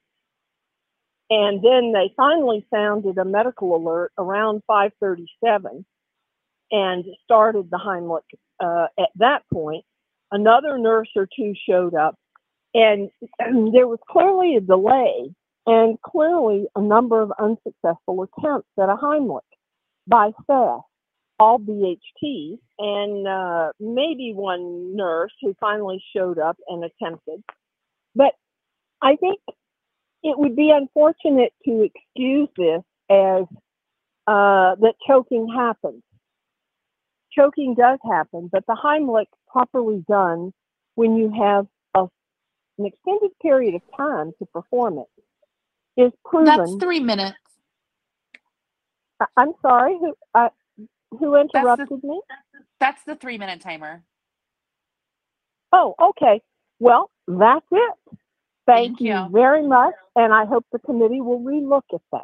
And then they finally sounded a medical alert around five thirty-seven and started the Heimlich uh, at that point. Another nurse or two showed up, and, and there was clearly a delay and clearly a number of unsuccessful attempts at a Heimlich by staff, all B H Ts, and uh, maybe one nurse who finally showed up and attempted. But I think it would be unfortunate to excuse this as uh, that choking happens. Choking does happen, but the Heimlich properly done when you have a, an extended period of time to perform it is proven.
That's three minutes.
I, I'm sorry, who uh, who interrupted
That's the,
me?
That's the three minute timer.
Oh, okay. Well, that's it. Thank,
Thank
you
you.
very much, and I hope the committee will relook at that.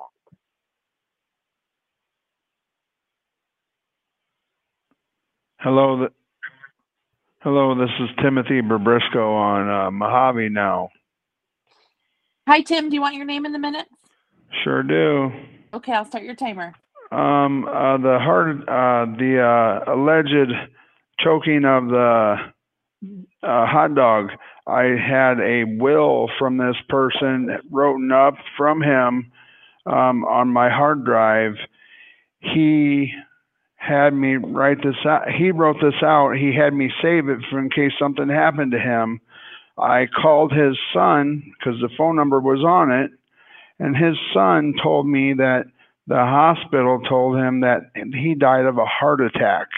Hello, th- hello. This is Timothy Berbrisco on uh, Mojave now.
Hi, Tim. Do you want your name in the minutes?
Sure do.
Okay, I'll start your timer.
Um, uh, the hard, uh, the uh, alleged choking of the uh, hot dog. I had a will from this person written up from him um, on my hard drive. He had me write this out. He wrote this out. He had me save it for in case something happened to him. I called his son because the phone number was on it, and his son told me that the hospital told him that he died of a heart attack.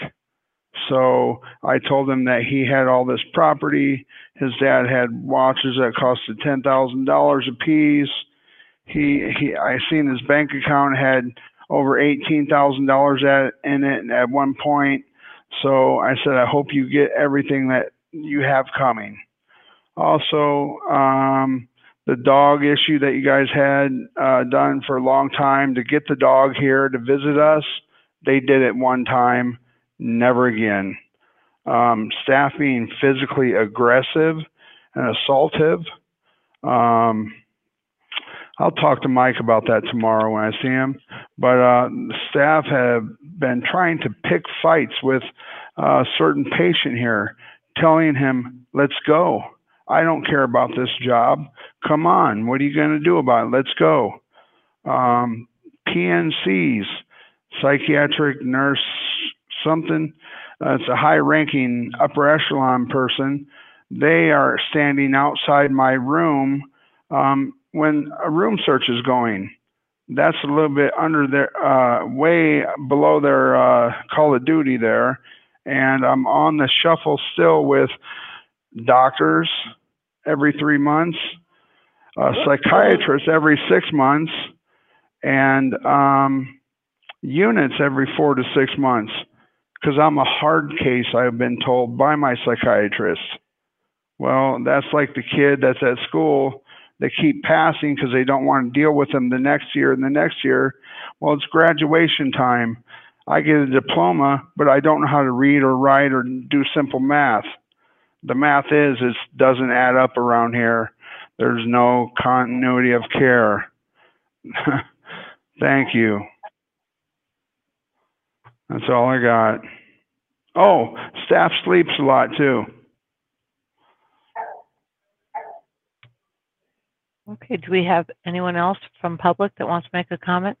So I told him that he had all this property. His dad had watches that costed ten thousand dollars a piece. He, he, I seen his bank account had over eighteen thousand dollars at in it at one point. So I said, I hope you get everything that you have coming. Also, um, the dog issue that you guys had uh, done for a long time to get the dog here to visit us, they did it one time, never again. Um, staff being physically aggressive and assaultive. Um, I'll talk to Mike about that tomorrow when I see him. But uh, the staff have been trying to pick fights with a certain patient here, telling him, let's go. I don't care about this job. Come on, what are you going to do about it? Let's go. Um, P N Cs, psychiatric nurse something. Uh, it's a high-ranking upper echelon person. They are standing outside my room um, when a room search is going. That's a little bit under their, uh, way below their uh, call of duty there. And I'm on the shuffle still with doctors every three months, uh, psychiatrists every six months, and um, units every four to six months. Because I'm a hard case, I've been told by my psychiatrist. Well, that's like the kid that's at school. They keep passing because they don't want to deal with them the next year and the next year. Well, it's graduation time. I get a diploma, but I don't know how to read or write or do simple math. The math is, it doesn't add up around here. There's no continuity of care. Thank you. That's all I got. Oh, staff sleeps a lot too.
Okay, do we have anyone else from public that wants to make a comment?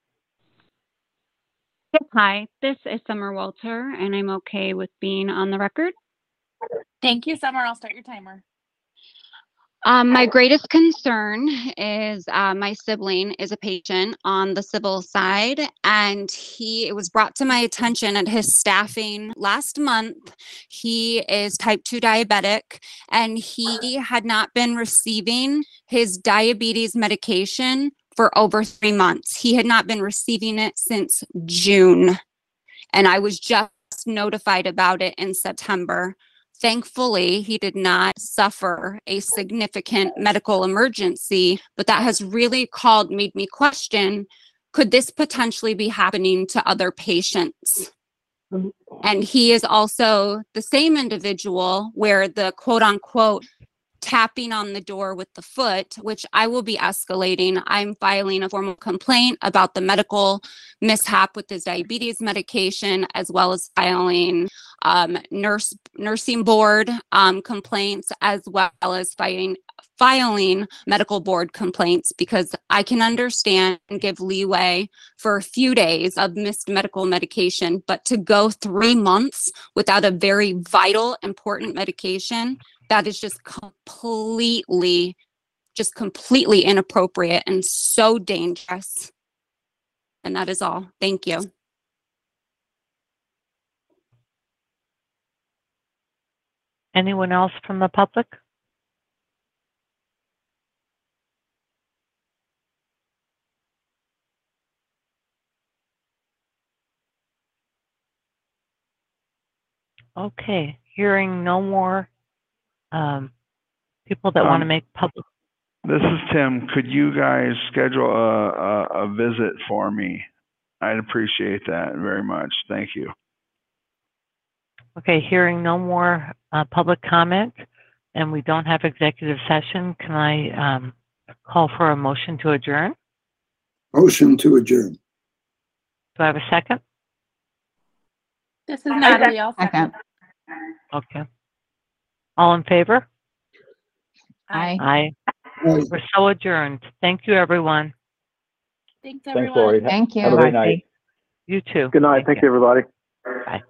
Hi, this is Summer Walter, and I'm okay with being on the record.
Thank you, Summer. I'll start your timer.
Um, my greatest concern is uh, my sibling is a patient on the civil side, and he it was brought to my attention at his staffing last month. He is type two diabetic, and he had not been receiving his diabetes medication for over three months. He had not been receiving it since June, and I was just notified about it in September. Thankfully, he did not suffer a significant medical emergency, but that has really called, made me question, could this potentially be happening to other patients? And he is also the same individual where the quote unquote tapping on the door with the foot, which I will be escalating. I'm filing a formal complaint about the medical mishap with his diabetes medication, as well as filing um, nurse nursing board um, complaints, as well as filing filing medical board complaints, because I can understand and give leeway for a few days of missed medical medication, but to go three months without a very vital, important medication, that is just completely, just completely inappropriate and so dangerous. And that is all. Thank you.
Anyone else from the public? Okay, hearing no more um, people that want to
Um,
make public.
This is Tim. Could you guys schedule a, a, a visit for me? I'd appreciate that very much. Thank you.
Okay, hearing no more uh, public comment, and we don't have executive session, can I um, call for a motion to adjourn?
Motion to adjourn.
Do I have a second?
This is Natalie. I'll
Second.
Okay. All in favor?
Aye.
Aye.
Aye.
We're so adjourned. Thank you, everyone.
Thanks,
Thanks,
everyone.
Lori.
Thank you.
Have a great
Bye.
night.
You too.
Good night. Thank you, everybody.
Bye.